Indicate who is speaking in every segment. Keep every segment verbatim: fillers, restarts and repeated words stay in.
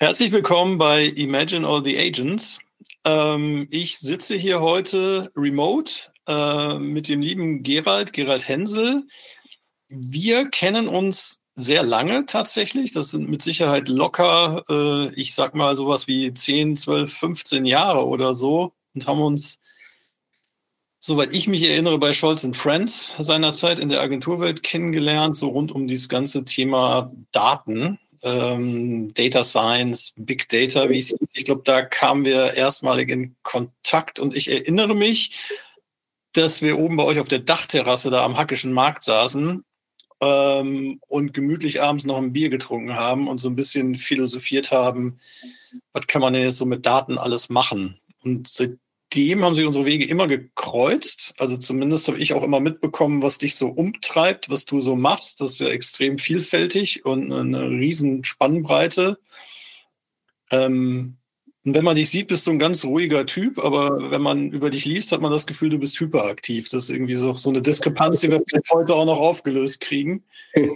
Speaker 1: Herzlich willkommen bei Imagine All the Agents. Ähm, ich sitze hier heute remote äh, mit dem lieben Gerald, Gerald Hensel. Wir kennen uns sehr lange tatsächlich. Das sind mit Sicherheit locker, äh, ich sag mal sowas wie zehn, zwölf, fünfzehn Jahre oder so und haben uns, soweit ich mich erinnere, bei Scholz and Friends seinerzeit in der Agenturwelt kennengelernt, so rund um dieses ganze Thema Daten. Ähm, Data Science, Big Data, wie es hieß. Ich glaube, da kamen wir erstmalig in Kontakt und ich erinnere mich, dass wir oben bei euch auf der Dachterrasse da am Hackischen Markt saßen ähm, und gemütlich abends noch ein Bier getrunken haben und so ein bisschen philosophiert haben, was kann man denn jetzt so mit Daten alles machen? Und seitdem haben sich unsere Wege immer gekreuzt. Also zumindest habe ich auch immer mitbekommen, was dich so umtreibt, was du so machst. Das ist ja extrem vielfältig und eine riesen Spannbreite. Ähm, und wenn man dich sieht, bist du ein ganz ruhiger Typ, aber wenn man über dich liest, hat man das Gefühl, du bist hyperaktiv. Das ist irgendwie so, so eine Diskrepanz, die wir vielleicht heute auch noch aufgelöst kriegen.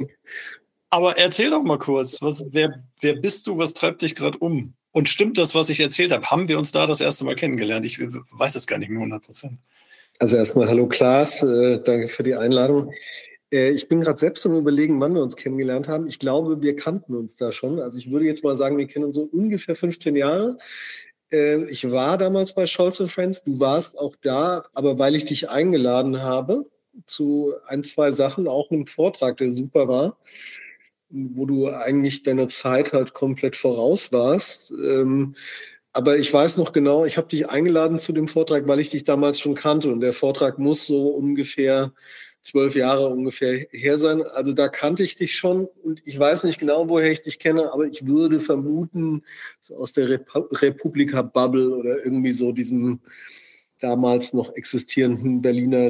Speaker 1: Aber erzähl doch mal kurz, was, wer, wer bist du, was treibt dich gerade um? Und stimmt das, was ich erzählt habe? Haben wir uns da das erste Mal kennengelernt? Ich weiß es gar nicht mehr hundert Prozent.
Speaker 2: Also erstmal hallo Klaas, äh, danke für die Einladung. Äh, ich bin gerade selbst am Überlegen, wann wir uns kennengelernt haben. Ich glaube, wir kannten uns da schon. Also ich würde jetzt mal sagen, wir kennen uns so ungefähr fünfzehn Jahre. Äh, ich war damals bei Scholz and Friends, du warst auch da, aber weil ich dich eingeladen habe zu ein, zwei Sachen, auch einem Vortrag, der super war, wo du eigentlich deiner Zeit halt komplett voraus warst. Ähm, aber ich weiß noch genau, ich habe dich eingeladen zu dem Vortrag, weil ich dich damals schon kannte. Und der Vortrag muss so ungefähr zwölf Jahre ungefähr her sein. Also da kannte ich dich schon. Und ich weiß nicht genau, woher ich dich kenne, aber ich würde vermuten, so aus der Rep- Republika-Bubble oder irgendwie so diesem damals noch existierenden Berliner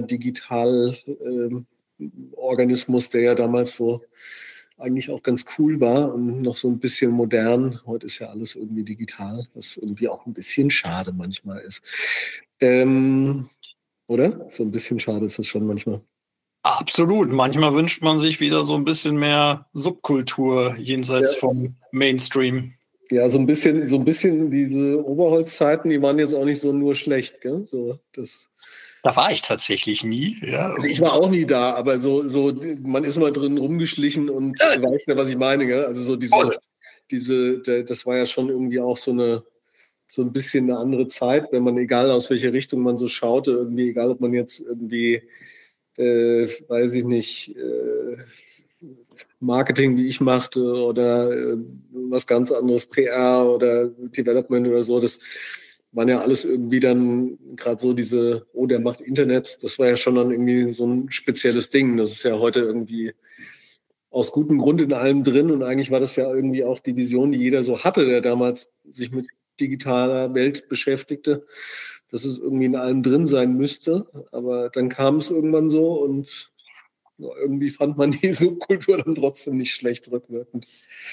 Speaker 2: Digital-Organismus, der ja damals so eigentlich auch ganz cool war und noch so ein bisschen modern. Heute ist ja alles irgendwie digital, was irgendwie auch ein bisschen schade manchmal ist. Ähm, oder? So ein bisschen schade ist es schon manchmal.
Speaker 1: Absolut. Manchmal wünscht man sich wieder so ein bisschen mehr Subkultur jenseits
Speaker 2: Ja.
Speaker 1: vom Mainstream.
Speaker 2: Ja, so ein bisschen, so ein bisschen diese Oberholzzeiten, die waren jetzt auch nicht so nur schlecht, gell? So, das.
Speaker 1: Da war ich tatsächlich nie. Ja.
Speaker 2: Also ich war auch nie da, aber so, so, man ist mal drin rumgeschlichen und
Speaker 1: Ja,
Speaker 2: weiß ja, was ich meine, gell? Also so diese, diese, der, das war ja schon irgendwie auch so eine, so ein bisschen eine andere Zeit, wenn man, egal aus welcher Richtung man so schaute, irgendwie, egal ob man jetzt irgendwie, äh, weiß ich nicht, äh, Marketing, wie ich machte, oder äh, was ganz anderes, P R oder Development oder so, das waren ja alles irgendwie dann gerade so diese, oh, der macht Internet, das war ja schon dann irgendwie so ein spezielles Ding. Das ist ja heute irgendwie aus gutem Grund in allem drin und eigentlich war das ja irgendwie auch die Vision, die jeder so hatte, der damals sich mit digitaler Welt beschäftigte, dass es irgendwie in allem drin sein müsste. Aber dann kam es irgendwann so und ja, irgendwie fand man die Subkultur dann trotzdem nicht schlecht rückwirkend.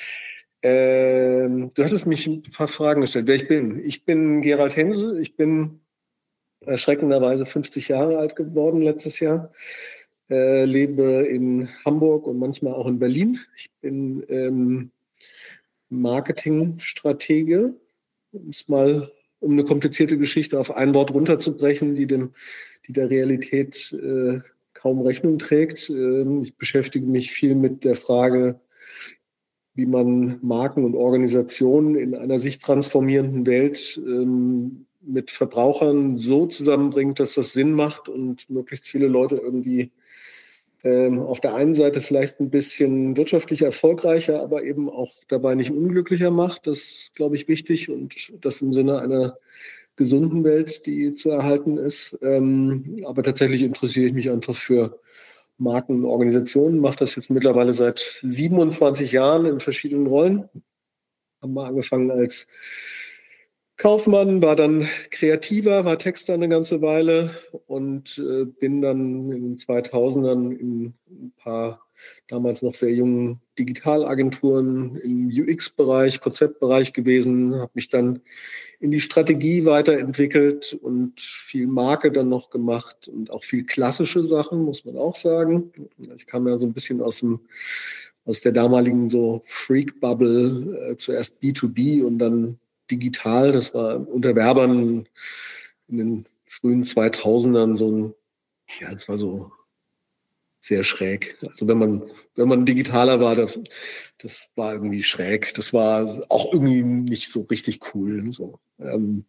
Speaker 2: Ähm, du hattest mich ein paar Fragen gestellt, wer ich bin. Ich bin Gerald Hensel, ich bin erschreckenderweise fünfzig Jahre alt geworden letztes Jahr, äh, lebe in Hamburg und manchmal auch in Berlin. Ich bin ähm, Marketingstratege, um es mal um eine komplizierte Geschichte auf ein Wort runterzubrechen, die, dem, die der Realität äh, kaum Rechnung trägt. Ähm, ich beschäftige mich viel mit der Frage, wie man Marken und Organisationen in einer sich transformierenden Welt ähm, mit Verbrauchern so zusammenbringt, dass das Sinn macht und möglichst viele Leute irgendwie ähm, auf der einen Seite vielleicht ein bisschen wirtschaftlich erfolgreicher, aber eben auch dabei nicht unglücklicher macht. Das ist, glaube ich, wichtig und das im Sinne einer gesunden Welt, die zu erhalten ist. Ähm, aber tatsächlich interessiere ich mich einfach für Marken und Organisationen, mache das jetzt mittlerweile seit siebenundzwanzig Jahren in verschiedenen Rollen. Haben wir angefangen als Kaufmann, war dann Kreativer, war Texter eine ganze Weile und äh, bin dann in den zweitausendern in ein paar damals noch sehr jungen Digitalagenturen im U X-Bereich, Konzeptbereich gewesen, habe mich dann in die Strategie weiterentwickelt und viel Marke dann noch gemacht und auch viel klassische Sachen, muss man auch sagen. Ich kam ja so ein bisschen aus dem aus der damaligen so Freak-Bubble, äh, zuerst B zwei B und dann digital. Das war unter Werbern in den frühen zweitausendern so ein, ja, das war so sehr schräg. Also wenn man, wenn man digitaler war, das, das war irgendwie schräg. Das war auch irgendwie nicht so richtig cool. So. Ähm,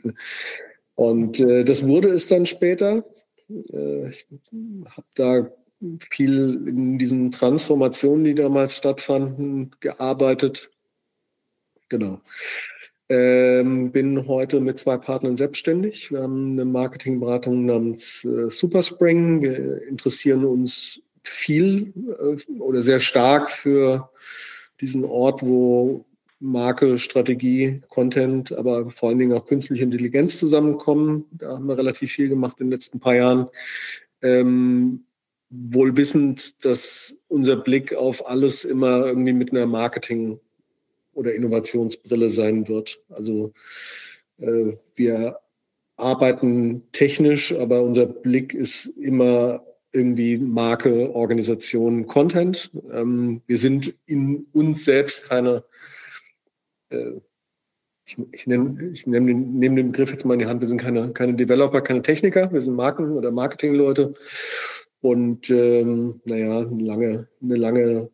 Speaker 2: und äh, das wurde es dann später. Äh, ich habe da viel in diesen Transformationen, die damals stattfanden, gearbeitet. Genau. Ähm, bin heute mit zwei Partnern selbstständig. Wir haben eine Marketingberatung namens äh, Superspring. Wir interessieren uns viel äh, oder sehr stark für diesen Ort, wo Marke, Strategie, Content, aber vor allen Dingen auch künstliche Intelligenz zusammenkommen. Da haben wir relativ viel gemacht in den letzten paar Jahren. Ähm, wohl wissend, dass unser Blick auf alles immer irgendwie mit einer Marketing- oder Innovationsbrille sein wird. Also äh, wir arbeiten technisch, aber unser Blick ist immer irgendwie Marke, Organisation, Content. Ähm, wir sind in uns selbst keine, äh, ich, ich nehme ich nehm den, nehm den Begriff jetzt mal in die Hand, wir sind keine, keine Developer, keine Techniker, wir sind Marken- oder Marketingleute. Und ähm, naja, eine lange, eine lange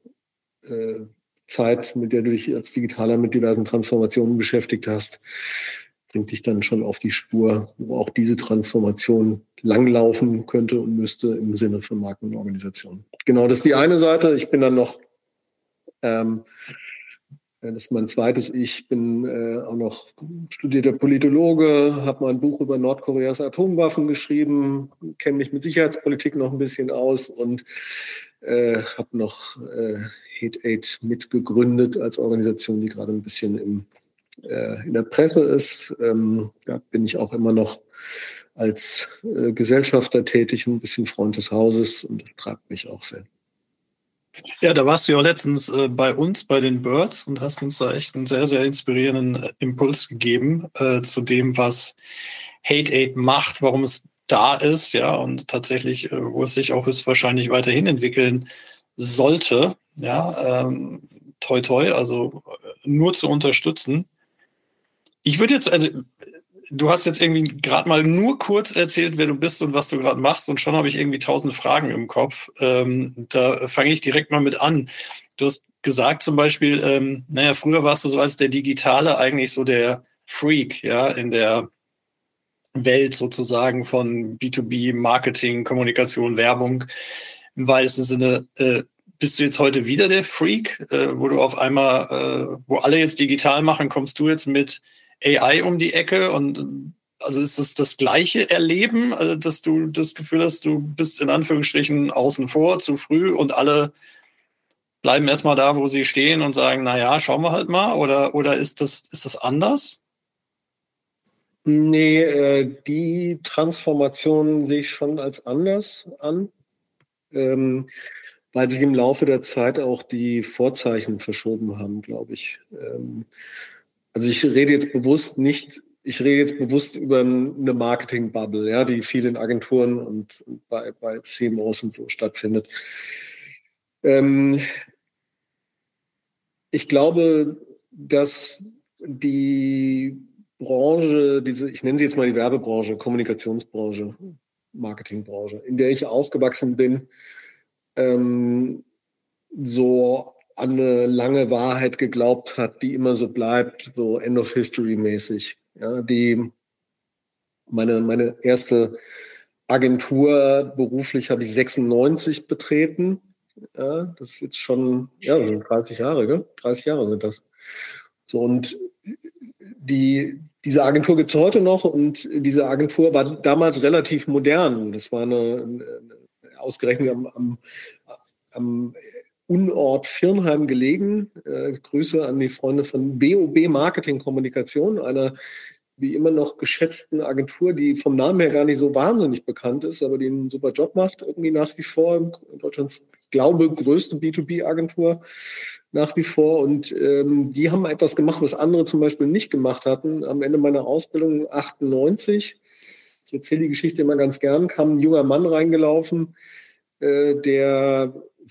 Speaker 2: äh, Zeit, mit der du dich als Digitaler mit diversen Transformationen beschäftigt hast, bringt dich dann schon auf die Spur, wo auch diese Transformation langlaufen könnte und müsste im Sinne von Marken und Organisationen. Genau, das ist die eine Seite. Ich bin dann noch, ähm, das ist mein zweites Ich, bin äh, auch noch studierter Politologe, habe mal ein Buch über Nordkoreas Atomwaffen geschrieben, kenne mich mit Sicherheitspolitik noch ein bisschen aus und äh, habe noch äh, Hate Aid mitgegründet als Organisation, die gerade ein bisschen im, äh, in der Presse ist. Ähm, da bin ich auch immer noch als äh, Gesellschafter tätig, ein bisschen Freund des Hauses und das treibt mich auch sehr.
Speaker 1: Ja, da warst du ja auch letztens äh, bei uns, bei den Birds und hast uns da echt einen sehr, sehr inspirierenden äh, Impuls gegeben äh, zu dem, was Hate Aid macht, warum es da ist, ja, und tatsächlich, äh, wo es sich auch höchstwahrscheinlich weiterhin entwickeln sollte, ja, ähm, toi toi, also nur zu unterstützen. Ich würde jetzt, also du hast jetzt irgendwie gerade mal nur kurz erzählt, wer du bist und was du gerade machst und schon habe ich irgendwie tausend Fragen im Kopf. Ähm, da fange ich direkt mal mit an. Du hast gesagt zum Beispiel, ähm, naja, früher warst du so als der Digitale eigentlich so der Freak, ja, in der Welt sozusagen von B zwei B, Marketing, Kommunikation, Werbung. Im weitesten Sinne, äh, bist du jetzt heute wieder der Freak, äh, wo du auf einmal, äh, wo alle jetzt digital machen, kommst du jetzt mit A I um die Ecke und also ist es das gleiche Erleben, also dass du das Gefühl hast, du bist in Anführungsstrichen außen vor, zu früh und alle bleiben erstmal da, wo sie stehen und sagen, na ja, schauen wir halt mal, oder, oder ist das, ist das anders?
Speaker 2: Nee, äh, die Transformation sehe ich schon als anders an, ähm, weil sich im Laufe der Zeit auch die Vorzeichen verschoben haben, glaube ich. Ähm, also ich rede jetzt bewusst nicht, ich rede jetzt bewusst über eine Marketing-Bubble, ja, die viel in Agenturen und bei, bei C M Os und so stattfindet. Ähm, ich glaube, dass die Branche, diese, ich nenne sie jetzt mal die Werbebranche, Kommunikationsbranche, Marketingbranche, in der ich aufgewachsen bin, ähm, so an eine lange Wahrheit geglaubt hat, die immer so bleibt, so End of History mäßig. Ja, die, meine, meine erste Agentur beruflich habe ich sechsundneunzig betreten. Ja, das ist jetzt schon, ja, dreißig Jahre, gell? dreißig Jahre sind das. So, und die, diese Agentur gibt es heute noch und diese Agentur war damals relativ modern. Das war eine, eine ausgerechnet am, am, am Unort Firnheim gelegen. Äh, Grüße an die Freunde von B O B Marketing Kommunikation, einer wie immer noch geschätzten Agentur, die vom Namen her gar nicht so wahnsinnig bekannt ist, aber die einen super Job macht, irgendwie nach wie vor. Deutschlands, ich glaube, größte B zwei B-Agentur nach wie vor. Und ähm, die haben etwas gemacht, was andere zum Beispiel nicht gemacht hatten. Am Ende meiner Ausbildung achtundneunzig, ich erzähle die Geschichte immer ganz gern, kam ein junger Mann reingelaufen, äh, der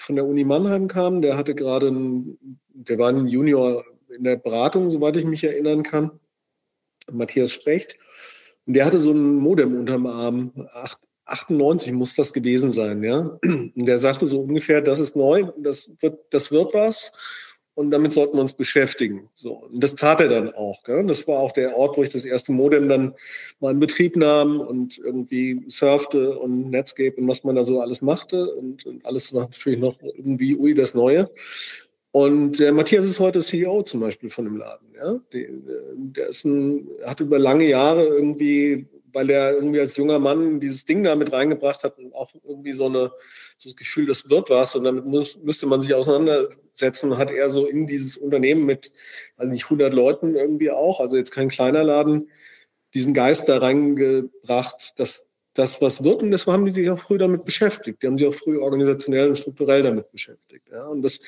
Speaker 2: von der Uni Mannheim kam. Der hatte gerade, einen, der war ein Junior in der Beratung, soweit ich mich erinnern kann. Matthias Specht. Und der hatte so ein Modem unterm Arm. achtundneunzig muss das gewesen sein, ja. Und der sagte so ungefähr, das ist neu, das wird, das wird was. Und damit sollten wir uns beschäftigen. So, und das tat er dann auch. Gell? Das war auch der Ort, wo ich das erste Modem dann mal in Betrieb nahm und irgendwie surfte und Netscape und was man da so alles machte. Und, und alles natürlich noch irgendwie, ui, das Neue. Und der Matthias ist heute C E O zum Beispiel von dem Laden. Ja? Der, der ist ein, hat über lange Jahre irgendwie, weil er irgendwie als junger Mann dieses Ding da mit reingebracht hat und auch irgendwie so, eine, so das Gefühl, das wird was und damit muss, müsste man sich auseinandersetzen, hat er so in dieses Unternehmen mit, also nicht hundert Leuten irgendwie auch, also jetzt kein kleiner Laden, diesen Geist da reingebracht, dass das was wird, und das haben die sich auch früh damit beschäftigt. Die haben sich auch früh organisationell und strukturell damit beschäftigt. Ja? Und das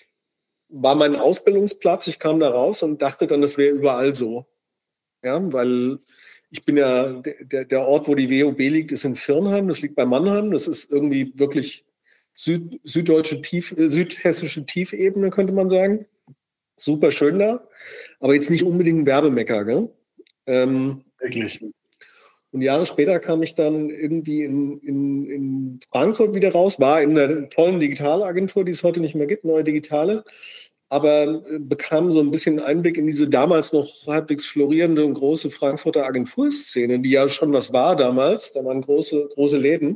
Speaker 2: war mein Ausbildungsplatz. Ich kam da raus und dachte dann, das wäre überall so. Ja, weil ich bin ja, der, der Ort, wo die W O B liegt, ist in Virnheim. Das liegt bei Mannheim. Das ist irgendwie wirklich Süd, süddeutsche Tief, äh, südhessische Tiefebene, könnte man sagen. Super schön da. Aber jetzt nicht unbedingt ein Werbemecker, gell? Ähm,
Speaker 1: Wirklich.
Speaker 2: Und Jahre später kam ich dann irgendwie in, in, in Frankfurt wieder raus, war in einer tollen Digitalagentur, die es heute nicht mehr gibt, Neue Digitale, aber bekam so ein bisschen Einblick in diese damals noch halbwegs florierende und große Frankfurter Agenturszene, die ja schon was war damals. Da waren große, große Läden.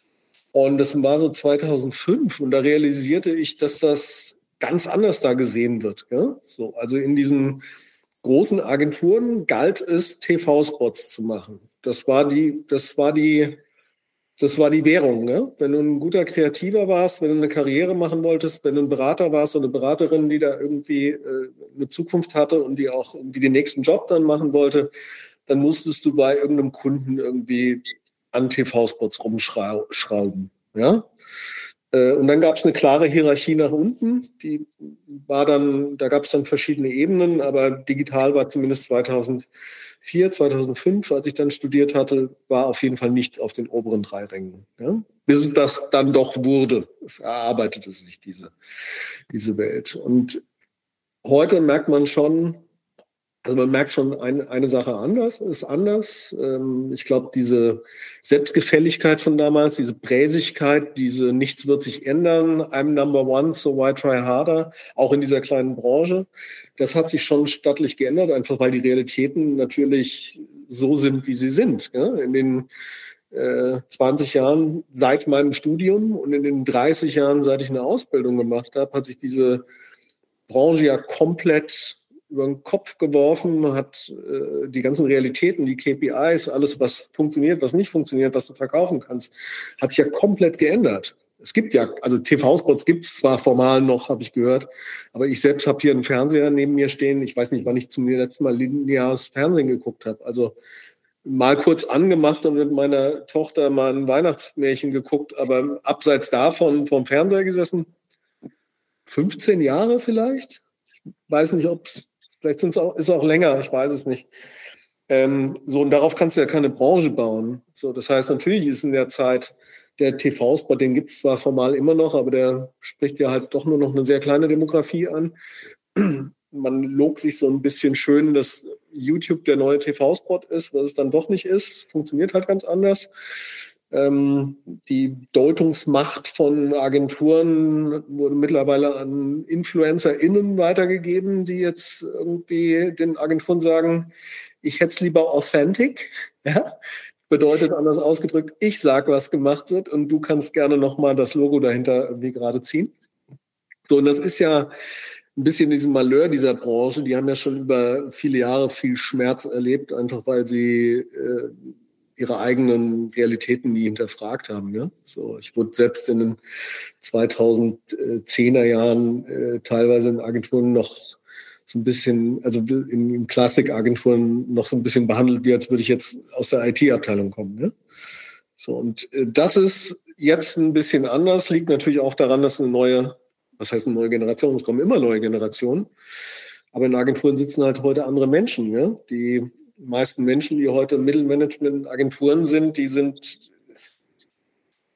Speaker 2: Und das war so zweitausendfünf. Und da realisierte ich, dass das ganz anders da gesehen wird. Ja? So, also in diesen großen Agenturen galt es, T V-Spots zu machen. Das war die, das war die, das war die Währung. Ne? Wenn du ein guter Kreativer warst, wenn du eine Karriere machen wolltest, wenn du ein Berater warst oder eine Beraterin, die da irgendwie äh, eine Zukunft hatte und die auch irgendwie den nächsten Job dann machen wollte, dann musstest du bei irgendeinem Kunden irgendwie an T V-Spots rumschrauben. Ja? Äh, und dann gab es eine klare Hierarchie nach unten. Die war dann, da gab es dann verschiedene Ebenen, aber digital war zumindest zweitausendvier, zweitausendfünf, als ich dann studiert hatte, war auf jeden Fall nicht auf den oberen drei Rängen. Ja? Bis es das dann doch wurde. Es erarbeitete sich diese, diese Welt. Und heute merkt man schon, also man merkt schon ein, eine Sache anders, ist anders. Ähm, ich glaube, diese Selbstgefälligkeit von damals, diese Bräsigkeit, diese nichts wird sich ändern, I'm number one, so why try harder, auch in dieser kleinen Branche, das hat sich schon stattlich geändert, einfach weil die Realitäten natürlich so sind, wie sie sind. Ja? In den äh, zwanzig Jahren seit meinem Studium und in den dreißig Jahren, seit ich eine Ausbildung gemacht habe, hat sich diese Branche ja komplett über den Kopf geworfen, hat äh, die ganzen Realitäten, die K P Is, alles, was funktioniert, was nicht funktioniert, was du verkaufen kannst, hat sich ja komplett geändert. Es gibt ja, also T V-Spots gibt es zwar formal noch, habe ich gehört, aber ich selbst habe hier einen Fernseher neben mir stehen. Ich weiß nicht, wann ich zum letzten Mal lineares Fernsehen geguckt habe. Also mal kurz angemacht und mit meiner Tochter mal ein Weihnachtsmärchen geguckt, aber abseits davon vom Fernseher gesessen, fünfzehn Jahre vielleicht. Ich weiß nicht, ob es Vielleicht sind's auch, ist es auch länger, ich weiß es nicht. Ähm, so, und darauf kannst du ja keine Branche bauen. So, das heißt, natürlich ist in der Zeit der T V-Spot, den gibt es zwar formal immer noch, aber der spricht ja halt doch nur noch eine sehr kleine Demografie an. Man lobt sich so ein bisschen schön, dass YouTube der neue T V-Spot ist, was es dann doch nicht ist. Funktioniert halt ganz anders. Ähm, die Deutungsmacht von Agenturen wurde mittlerweile an InfluencerInnen weitergegeben, die jetzt irgendwie den Agenturen sagen, ich hätte es lieber authentic. Ja? Bedeutet anders ausgedrückt, ich sage, was gemacht wird und du kannst gerne nochmal das Logo dahinter irgendwie gerade ziehen. So, und das ist ja ein bisschen diesen Malheur dieser Branche. Die haben ja schon über viele Jahre viel Schmerz erlebt, einfach weil sie äh, ihre eigenen Realitäten nie hinterfragt haben. Ja? So, ich wurde selbst in den zweitausendzehner Jahren äh, teilweise in Agenturen noch so ein bisschen, also in, in Klassikagenturen noch so ein bisschen behandelt, wie als würde ich jetzt aus der I T-Abteilung kommen. Ja? So, und äh, das ist jetzt ein bisschen anders, liegt natürlich auch daran, dass eine neue, was heißt eine neue Generation, es kommen immer neue Generationen, aber in Agenturen sitzen halt heute andere Menschen, ja? Die Die meisten Menschen, die heute Mittelmanagement-Agenturen sind, die sind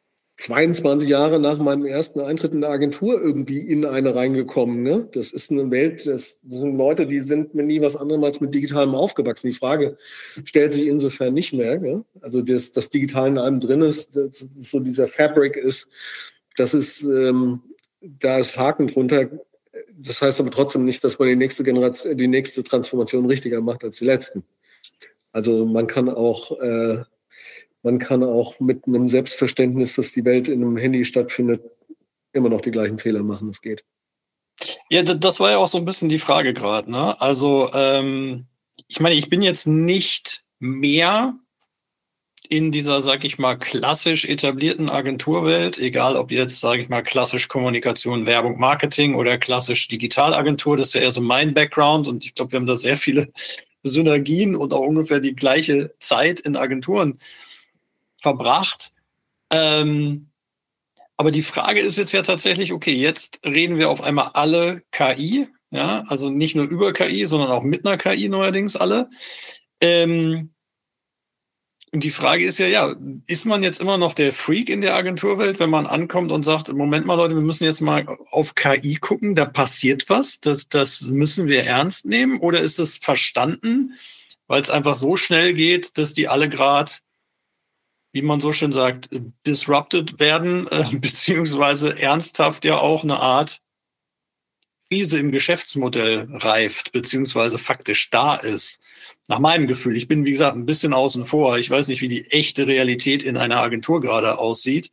Speaker 2: zweiundzwanzig Jahre nach meinem ersten Eintritt in der Agentur irgendwie in eine reingekommen. Ne? Das ist eine Welt, das sind Leute, die sind mit nie was anderem als mit Digitalem aufgewachsen. Die Frage stellt sich insofern nicht mehr. Ne? Also das, das Digital in einem drin ist, das so dieser Fabric ist, das ist, ähm, da ist Haken drunter. Das heißt aber trotzdem nicht, dass man die nächste Generation, die nächste Transformation richtiger macht als die letzten. Also man kann auch äh, Man kann auch mit einem Selbstverständnis, dass die Welt in einem Handy stattfindet, immer noch die gleichen Fehler machen. Das geht.
Speaker 1: Ja, das war ja auch so ein bisschen die Frage gerade. Ne? Also ähm, ich meine, ich bin jetzt nicht mehr in dieser, sag ich mal, klassisch etablierten Agenturwelt, egal ob jetzt, sage ich mal, klassisch Kommunikation, Werbung, Marketing oder klassisch Digitalagentur, das ist ja eher so mein Background und ich glaube, wir haben da sehr viele Synergien und auch ungefähr die gleiche Zeit in Agenturen verbracht. Ähm, aber die Frage ist jetzt ja tatsächlich, okay, jetzt reden wir auf einmal alle K I, ja, also nicht nur über K I, sondern auch mit einer K I neuerdings alle. Ähm, und die Frage ist ja, ja, ist man jetzt immer noch der Freak in der Agenturwelt, wenn man ankommt und sagt, Moment mal, Leute, wir müssen jetzt mal auf K I gucken, da passiert was, das, das müssen wir ernst nehmen? Oder ist es verstanden, weil es einfach so schnell geht, dass die alle gerade, wie man so schön sagt, disrupted werden, äh, beziehungsweise ernsthaft ja auch eine Art Krise im Geschäftsmodell reift, beziehungsweise faktisch da ist. Nach meinem Gefühl. Ich bin, wie gesagt, ein bisschen außen vor. Ich weiß nicht, wie die echte Realität in einer Agentur gerade aussieht.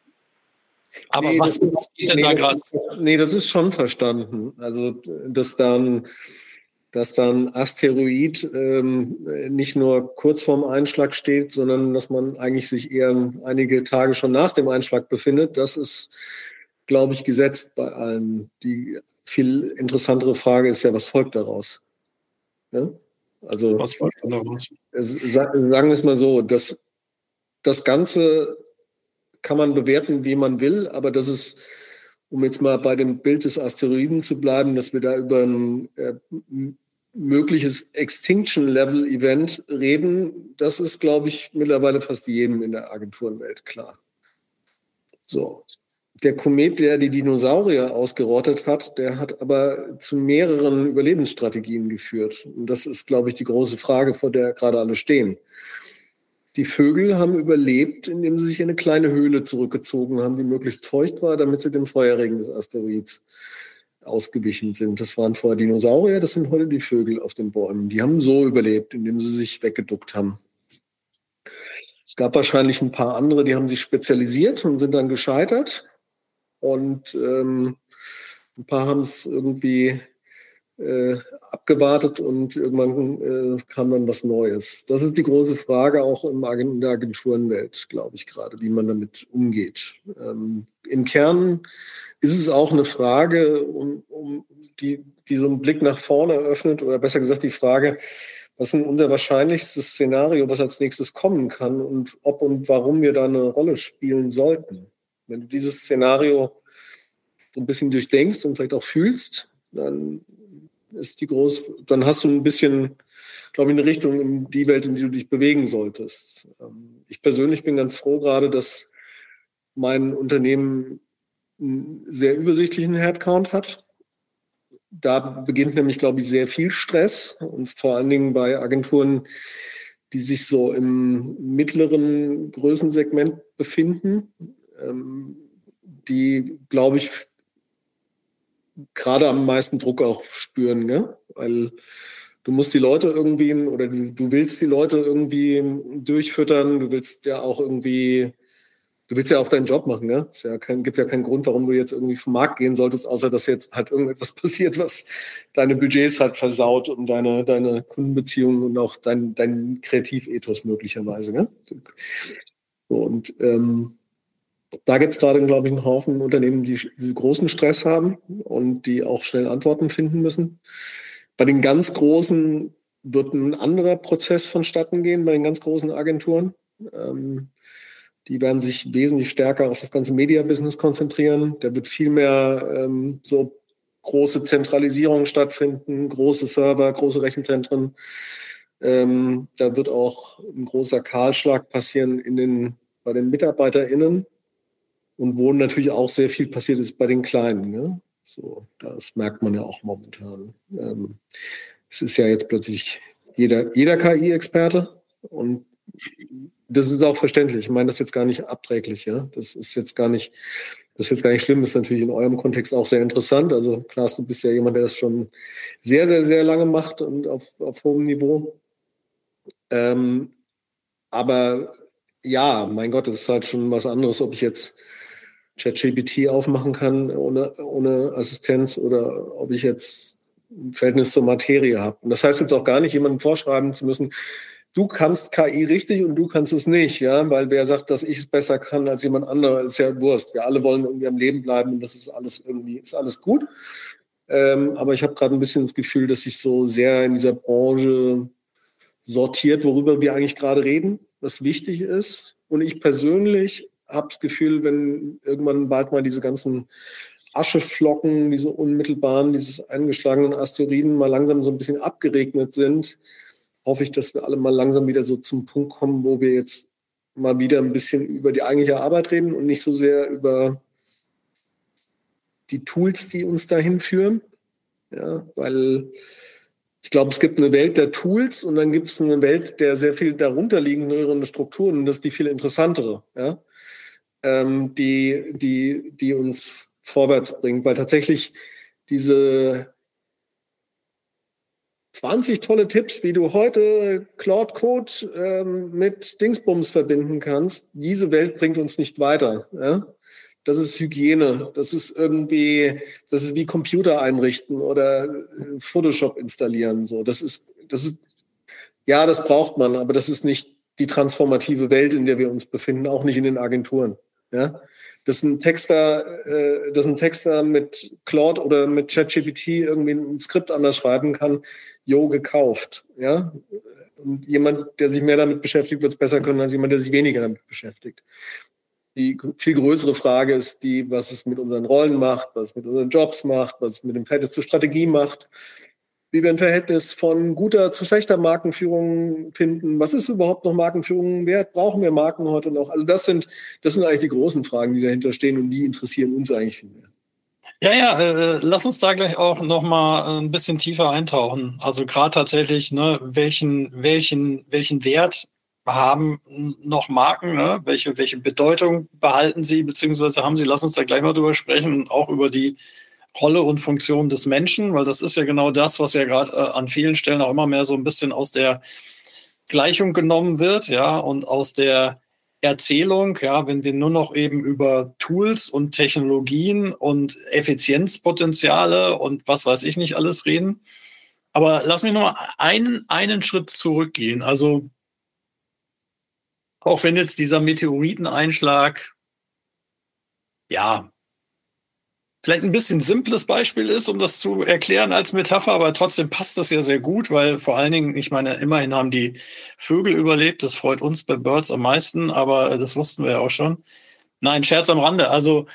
Speaker 1: Aber
Speaker 2: nee,
Speaker 1: was
Speaker 2: das,
Speaker 1: geht denn
Speaker 2: nee,
Speaker 1: da gerade?
Speaker 2: Nee, das ist schon verstanden. Also, dass dann, dass dann Asteroid ähm, nicht nur kurz vorm Einschlag steht, sondern dass man eigentlich sich eher einige Tage schon nach dem Einschlag befindet, das ist, glaube ich, gesetzt bei allen. Die viel interessantere Frage ist ja, was folgt daraus? Ja? Also,
Speaker 1: Was folgt daraus?
Speaker 2: sagen wir es mal so, das, das Ganze kann man bewerten, wie man will, aber das ist, um jetzt mal bei dem Bild des Asteroiden zu bleiben, dass wir da über ein äh, mögliches Extinction-Level-Event reden, das ist, glaube ich, mittlerweile fast jedem in der Agenturenwelt klar. So. Der Komet, der die Dinosaurier ausgerottet hat, der hat aber zu mehreren Überlebensstrategien geführt. Und das ist, glaube ich, die große Frage, vor der gerade alle stehen. Die Vögel haben überlebt, indem sie sich in eine kleine Höhle zurückgezogen haben, die möglichst feucht war, damit sie dem Feuerregen des Asteroids ausgewichen sind. Das waren vorher Dinosaurier, das sind heute die Vögel auf den Bäumen. Die haben so überlebt, indem sie sich weggeduckt haben. Es gab wahrscheinlich ein paar andere, die haben sich spezialisiert und sind dann gescheitert. Und ähm, ein paar haben es irgendwie äh, abgewartet und irgendwann äh, kam dann was Neues. Das ist die große Frage auch im Agent- in der Agenturenwelt, glaube ich gerade, wie man damit umgeht. Ähm, Im Kern ist es auch eine Frage, um, um die, die so einen Blick nach vorne eröffnet, oder besser gesagt die Frage, was ist denn unser wahrscheinlichstes Szenario, was als nächstes kommen kann und ob und warum wir da eine Rolle spielen sollten. Wenn du dieses Szenario so ein bisschen durchdenkst und vielleicht auch fühlst, dann ist die groß, dann hast du ein bisschen, glaube ich, eine Richtung in die Welt, in die du dich bewegen solltest. Ich persönlich bin ganz froh gerade, dass mein Unternehmen einen sehr übersichtlichen Headcount hat. Da beginnt nämlich, glaube ich, sehr viel Stress und vor allen Dingen bei Agenturen, die sich so im mittleren Größensegment befinden, die, glaube ich, gerade am meisten Druck auch spüren, ne? Weil du musst die Leute irgendwie, oder du willst die Leute irgendwie durchfüttern, du willst ja auch irgendwie, du willst ja auch deinen Job machen, ne? Es ja kein, gibt ja keinen Grund, warum du jetzt irgendwie vom Markt gehen solltest, außer dass jetzt halt irgendetwas passiert, was deine Budgets halt versaut und deine, deine Kundenbeziehungen und auch dein, dein Kreativethos möglicherweise, ne? So, und ähm, da gibt es gerade, glaube ich, einen Haufen Unternehmen, die diesen großen Stress haben und die auch schnell Antworten finden müssen. Bei den ganz Großen wird ein anderer Prozess vonstatten gehen, bei den ganz großen Agenturen. Ähm, die werden sich wesentlich stärker auf das ganze Media-Business konzentrieren. Da wird viel mehr ähm, so große Zentralisierung stattfinden, große Server, große Rechenzentren. Ähm, da wird auch ein großer Kahlschlag passieren in den, bei den MitarbeiterInnen. und wo natürlich auch sehr viel passiert ist bei den Kleinen. Ne? So, das merkt man ja auch momentan. Ähm, es ist ja jetzt plötzlich jeder, jeder K I-Experte und das ist auch verständlich. Ich meine das jetzt gar nicht abträglich. Ja? Das ist jetzt gar nicht, das ist jetzt gar nicht schlimm. Das ist natürlich in eurem Kontext auch sehr interessant. Also Klaas, du bist ja jemand, der das schon sehr, sehr, sehr lange macht und auf, auf hohem Niveau. Ähm, aber ja, mein Gott, das ist halt schon was anderes, ob ich jetzt ChatGPT aufmachen kann ohne, ohne Assistenz oder ob ich jetzt ein Verhältnis zur Materie habe. Und das heißt jetzt auch gar nicht, jemandem vorschreiben zu müssen, du kannst K I richtig und du kannst es nicht, ja, weil wer sagt, dass ich es besser kann als jemand anderer, ist ja Wurst. Wir alle wollen irgendwie am Leben bleiben und das ist alles irgendwie, ist alles gut. Ähm, aber ich habe gerade ein bisschen das Gefühl, dass sich so sehr in dieser Branche sortiert, worüber wir eigentlich gerade reden, was wichtig ist. Und ich persönlich habe das Gefühl, wenn irgendwann bald mal diese ganzen Ascheflocken, diese unmittelbaren, dieses eingeschlagenen Asteroiden mal langsam so ein bisschen abgeregnet sind, hoffe ich, dass wir alle mal langsam wieder so zum Punkt kommen, wo wir jetzt mal wieder ein bisschen über die eigentliche Arbeit reden und nicht so sehr über die Tools, die uns dahin führen. Ja, weil ich glaube, es gibt eine Welt der Tools und dann gibt es eine Welt der sehr viel darunter liegenden Strukturen und das ist die viel interessantere, ja, ähm, die, die, die uns vorwärts bringt, weil tatsächlich diese zwanzig tolle Tipps, wie du heute Claude Code ähm, mit Dingsbums verbinden kannst, diese Welt bringt uns nicht weiter. Ja? Das ist Hygiene, das ist irgendwie, das ist wie Computer einrichten oder Photoshop installieren. So, das ist, das ist, ja, das braucht man, aber das ist nicht die transformative Welt, in der wir uns befinden, auch nicht in den Agenturen. Ja? Dass ein Texter, äh, dass ein Texter mit Claude oder mit ChatGPT irgendwie ein Skript anders schreiben kann, jo, gekauft. Ja? Und jemand, der sich mehr damit beschäftigt, wird es besser können als jemand, der sich weniger damit beschäftigt. Die viel größere Frage ist die, was es mit unseren Rollen macht, was es mit unseren Jobs macht, was es mit dem Verhältnis zur Strategie macht, wie wir ein Verhältnis von guter zu schlechter Markenführung finden. Was ist überhaupt noch Markenführung wert? Brauchen wir Marken heute noch? Also das sind, das sind eigentlich die großen Fragen, die dahinter stehen und die interessieren uns eigentlich viel mehr.
Speaker 1: Ja, ja, äh, lass uns da gleich auch noch mal ein bisschen tiefer eintauchen. Also gerade tatsächlich, ne, welchen, welchen, welchen Wert haben noch Marken, ne? Welche, welche Bedeutung behalten sie, beziehungsweise haben sie, lass uns da gleich mal drüber sprechen, auch über die Rolle und Funktion des Menschen, weil das ist ja genau das, was ja gerade äh, an vielen Stellen auch immer mehr so ein bisschen aus der Gleichung genommen wird, ja, und aus der Erzählung, ja, wenn wir nur noch eben über Tools und Technologien und Effizienzpotenziale und was weiß ich nicht alles reden. Aber lass mich noch mal einen, einen Schritt zurückgehen. Also auch wenn jetzt dieser Meteoriteneinschlag, ja, vielleicht ein bisschen simples Beispiel ist, um das zu erklären als Metapher, aber trotzdem passt das ja sehr gut, weil vor allen Dingen, ich meine, immerhin haben die Vögel überlebt. Das freut uns bei Birds am meisten, aber das wussten wir ja auch schon. Nein, Scherz am Rande. Also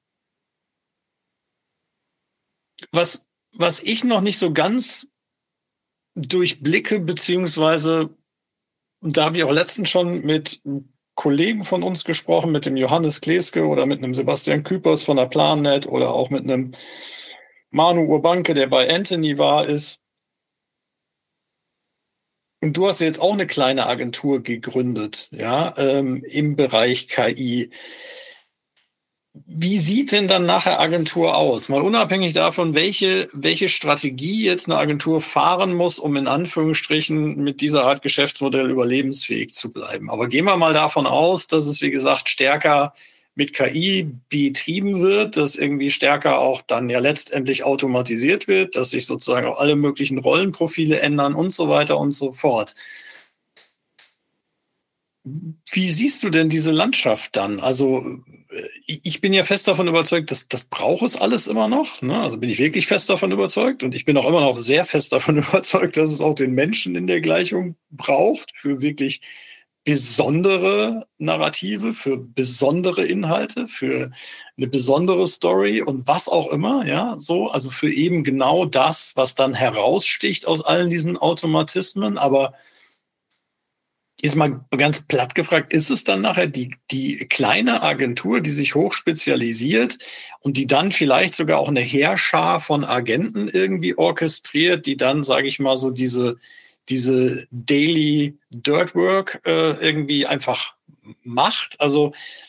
Speaker 1: was, was ich noch nicht so ganz durchblicke, beziehungsweise, und da habe ich auch letztens schon mit Kollegen von uns gesprochen, mit dem Johannes Kleske oder mit einem Sebastian Küpers von der PlanNet oder auch mit einem Manu Urbanke, der bei Anthony war, ist, und du hast jetzt auch eine kleine Agentur gegründet, ja, ähm, im Bereich K I. Wie sieht denn dann nachher Agentur aus? Mal unabhängig davon, welche, welche Strategie jetzt eine Agentur fahren muss, um in Anführungsstrichen mit dieser Art Geschäftsmodell überlebensfähig zu bleiben. Aber gehen wir mal davon aus, dass es, wie gesagt, stärker mit K I betrieben wird, dass irgendwie stärker auch dann ja letztendlich automatisiert wird, dass sich sozusagen auch alle möglichen Rollenprofile ändern und so weiter und so fort. Wie siehst du denn diese Landschaft dann? Also ich bin ja fest davon überzeugt, dass das braucht es alles immer noch. Ne? Also bin ich wirklich fest davon überzeugt. Und ich bin auch immer noch sehr fest davon überzeugt, dass es auch den Menschen in der Gleichung braucht für wirklich besondere Narrative, für besondere Inhalte, für eine besondere Story und was auch immer. Ja, so, also für eben genau das, was dann heraussticht aus allen diesen Automatismen. Aber Jetzt mal ganz platt gefragt, ist es dann nachher die, die kleine Agentur, die sich hochspezialisiert und die dann vielleicht sogar auch eine Heerschar von Agenten irgendwie orchestriert, die dann, sage ich mal, so diese, diese Daily Dirt Work äh, irgendwie einfach macht? Also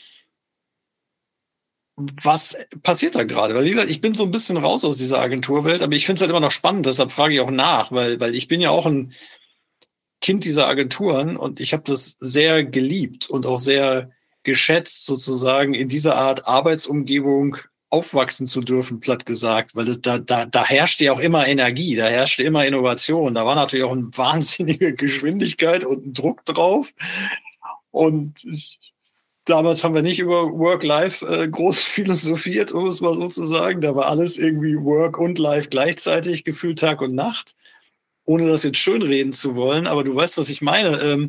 Speaker 1: was passiert da gerade? Weil, wie gesagt, ich bin so ein bisschen raus aus dieser Agenturwelt, aber ich finde es halt immer noch spannend, deshalb frage ich auch nach, weil, weil ich bin ja auch ein Kind dieser Agenturen und ich habe das sehr geliebt und auch sehr geschätzt, sozusagen in dieser Art Arbeitsumgebung aufwachsen zu dürfen, platt gesagt, weil das, da, da, da herrschte ja auch immer Energie, da herrschte immer Innovation, da war natürlich auch eine wahnsinnige Geschwindigkeit und ein Druck drauf und ich, damals haben wir nicht über Work-Life äh, groß philosophiert, um es mal so zu sagen, da war alles irgendwie Work und Life gleichzeitig, gefühlt Tag und Nacht, ohne das jetzt schönreden zu wollen, aber du weißt, was ich meine. Ähm,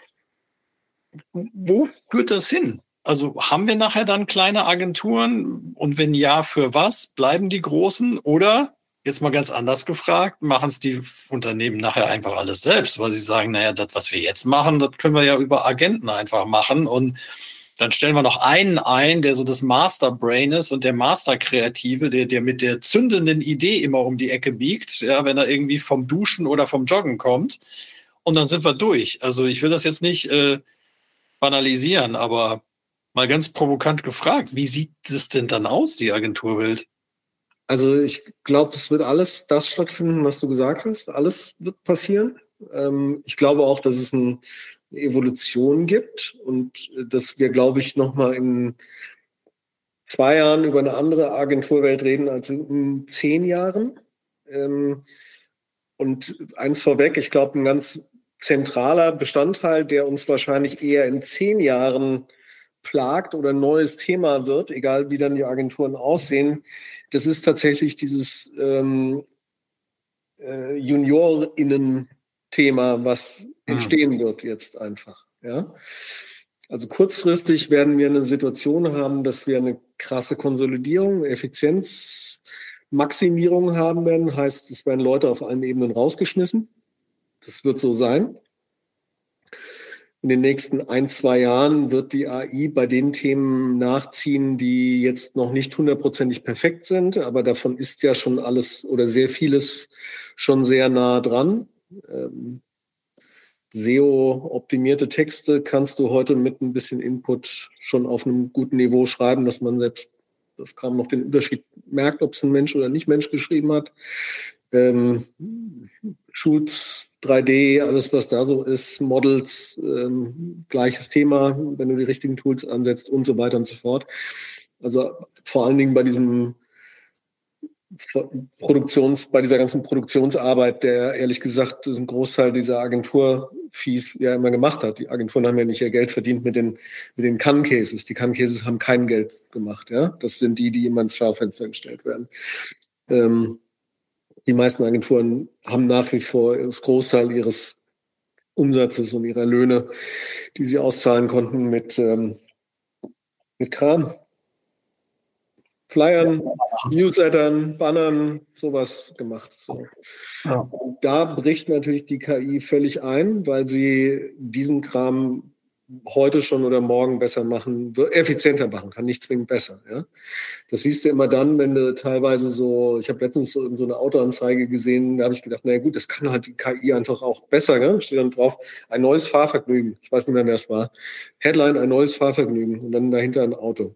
Speaker 1: wo führt das hin? Also haben wir nachher dann kleine Agenturen und wenn ja, für was? Bleiben die großen oder, jetzt mal ganz anders gefragt, machen es die Unternehmen nachher einfach alles selbst, weil sie sagen, naja, das, was wir jetzt machen, das können wir ja über Agenten einfach machen und dann stellen wir noch einen ein, der so das Masterbrain ist und der Masterkreative, der, der mit der zündenden Idee immer um die Ecke biegt, ja, wenn er irgendwie vom Duschen oder vom Joggen kommt. Und dann sind wir durch. Also ich will das jetzt nicht äh, banalisieren, aber mal ganz provokant gefragt, wie sieht es denn dann aus, die Agenturwelt?
Speaker 2: Also ich glaube, es wird alles das stattfinden, was du gesagt hast. Alles wird passieren. Ähm, ich glaube auch, dass es ein Evolution gibt und dass wir, glaube ich, nochmal in zwei Jahren über eine andere Agenturwelt reden als in zehn Jahren. Ähm, und eins vorweg, ich glaube, ein ganz zentraler Bestandteil, der uns wahrscheinlich eher in zehn Jahren plagt oder ein neues Thema wird, egal wie dann die Agenturen aussehen, das ist tatsächlich dieses ähm, äh, JuniorInnen-Thema, was entstehen wird jetzt einfach. Ja? Also kurzfristig werden wir eine Situation haben, dass wir eine krasse Konsolidierung, Effizienzmaximierung haben werden. Heißt, es werden Leute auf allen Ebenen rausgeschmissen. Das wird so sein. In den nächsten ein, zwei Jahren wird die A I bei den Themen nachziehen, die jetzt noch nicht hundertprozentig perfekt sind, aber davon ist ja schon alles oder sehr vieles schon sehr nah dran. Ähm, S E O-optimierte Texte kannst du heute mit ein bisschen Input schon auf einem guten Niveau schreiben, dass man selbst, das kaum noch den Unterschied merkt, ob es ein Mensch oder nicht Mensch geschrieben hat. Ähm, Schulz, drei D, alles was da so ist, Models, ähm, gleiches Thema, wenn du die richtigen Tools ansetzt und so weiter und so fort. Also vor allen Dingen bei diesem Produktions, bei dieser ganzen Produktionsarbeit, der ehrlich gesagt ein Großteil dieser Agentur-Fees ja immer gemacht hat. Die Agenturen haben ja nicht ihr Geld verdient mit den, mit den Kann-Cases. Die Kann-Cases haben kein Geld gemacht. Ja? Das sind die, die immer ins Schaufenster gestellt werden. Ähm, die meisten Agenturen haben nach wie vor das Großteil ihres Umsatzes und ihrer Löhne, die sie auszahlen konnten, mit, ähm, mit Kram. Flyern, Newslettern, Bannern, sowas gemacht. So. Ja. Und da bricht natürlich die K I völlig ein, weil sie diesen Kram heute schon oder morgen besser machen, effizienter machen kann, nicht zwingend besser. Ja? Das siehst du immer dann, wenn du teilweise so, ich habe letztens so, so eine Autoanzeige gesehen, da habe ich gedacht, naja gut, das kann halt die K I einfach auch besser. Ne? Steht dann drauf, ein neues Fahrvergnügen. Ich weiß nicht mehr, wer es war. Headline, ein neues Fahrvergnügen und dann dahinter ein Auto.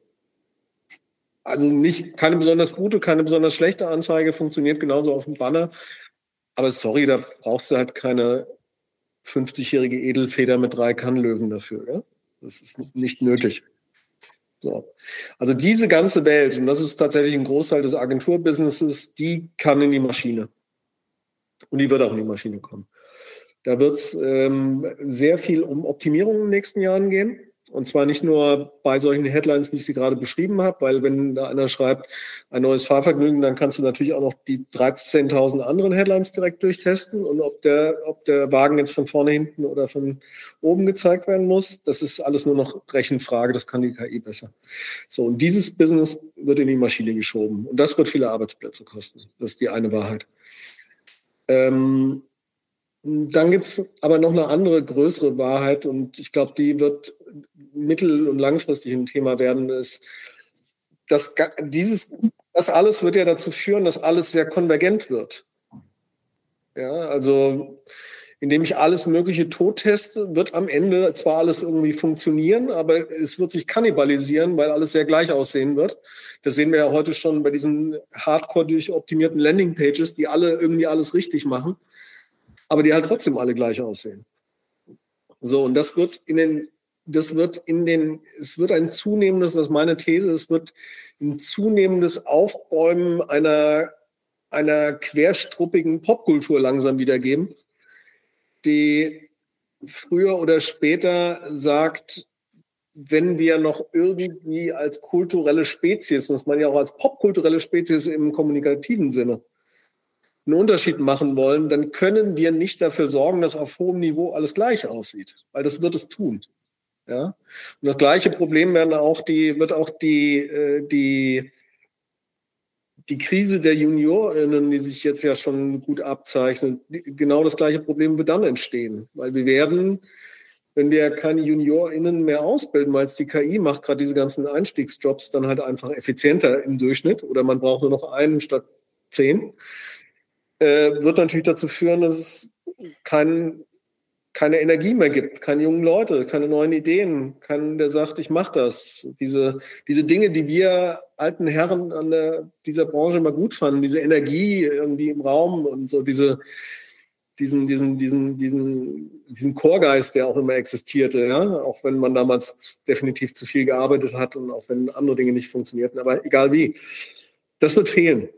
Speaker 2: Also nicht, keine besonders gute, keine besonders schlechte Anzeige, funktioniert genauso auf dem Banner. Aber sorry, da brauchst du halt keine fünfzigjährige Edelfeder mit drei Kannlöwen dafür. Ja? Das ist nicht nötig. So. Also diese ganze Welt, und das ist tatsächlich ein Großteil des Agenturbusinesses, die kann in die Maschine. Und die wird auch in die Maschine kommen. Da wird es ähm, sehr viel um Optimierung in den nächsten Jahren gehen. Und zwar nicht nur bei solchen Headlines, wie ich sie gerade beschrieben habe, weil wenn da einer schreibt, ein neues Fahrvergnügen, dann kannst du natürlich auch noch die dreizehntausend anderen Headlines direkt durchtesten. Und ob der, ob der Wagen jetzt von vorne, hinten oder von oben gezeigt werden muss, das ist alles nur noch Rechenfrage, das kann die K I besser. So, und dieses Business wird in die Maschine geschoben. Und das wird viele Arbeitsplätze kosten. Das ist die eine Wahrheit. Ähm, Dann gibt es aber noch eine andere, größere Wahrheit und ich glaube, die wird mittel- und langfristig ein Thema werden, ist, dass dieses, das alles wird ja dazu führen, dass alles sehr konvergent wird. Ja, also indem ich alles Mögliche totteste, wird am Ende zwar alles irgendwie funktionieren, aber es wird sich kannibalisieren, weil alles sehr gleich aussehen wird. Das sehen wir ja heute schon bei diesen hardcore durchoptimierten Landingpages, die alle irgendwie alles richtig machen, aber die halt trotzdem alle gleich aussehen. So, und das wird in den, das wird in den, es wird ein zunehmendes, das ist meine These, es wird ein zunehmendes Aufbäumen einer, einer querstruppigen Popkultur langsam wieder geben, die früher oder später sagt, wenn wir noch irgendwie als kulturelle Spezies, das man ja auch als popkulturelle Spezies im kommunikativen Sinne, einen Unterschied machen wollen, dann können wir nicht dafür sorgen, dass auf hohem Niveau alles gleich aussieht, weil das wird es tun. Ja? Und das gleiche Problem werden auch die, wird auch die, die, die Krise der JuniorInnen, die sich jetzt ja schon gut abzeichnet, genau das gleiche Problem wird dann entstehen, weil wir werden, wenn wir keine JuniorInnen mehr ausbilden, weil es die K I macht, gerade diese ganzen Einstiegsjobs dann halt einfach effizienter im Durchschnitt oder man braucht nur noch einen statt zehn, Äh, wird natürlich dazu führen, dass es kein, keine Energie mehr gibt, keine jungen Leute, keine neuen Ideen, keinen, der sagt, ich mache das. Diese, diese Dinge, die wir alten Herren an der, dieser Branche immer gut fanden, diese Energie irgendwie im Raum und so, diese, diesen, diesen, diesen, diesen, diesen Chorgeist, der auch immer existierte, ja, auch wenn man damals definitiv zu viel gearbeitet hat und auch wenn andere Dinge nicht funktionierten, aber egal wie, das wird fehlen.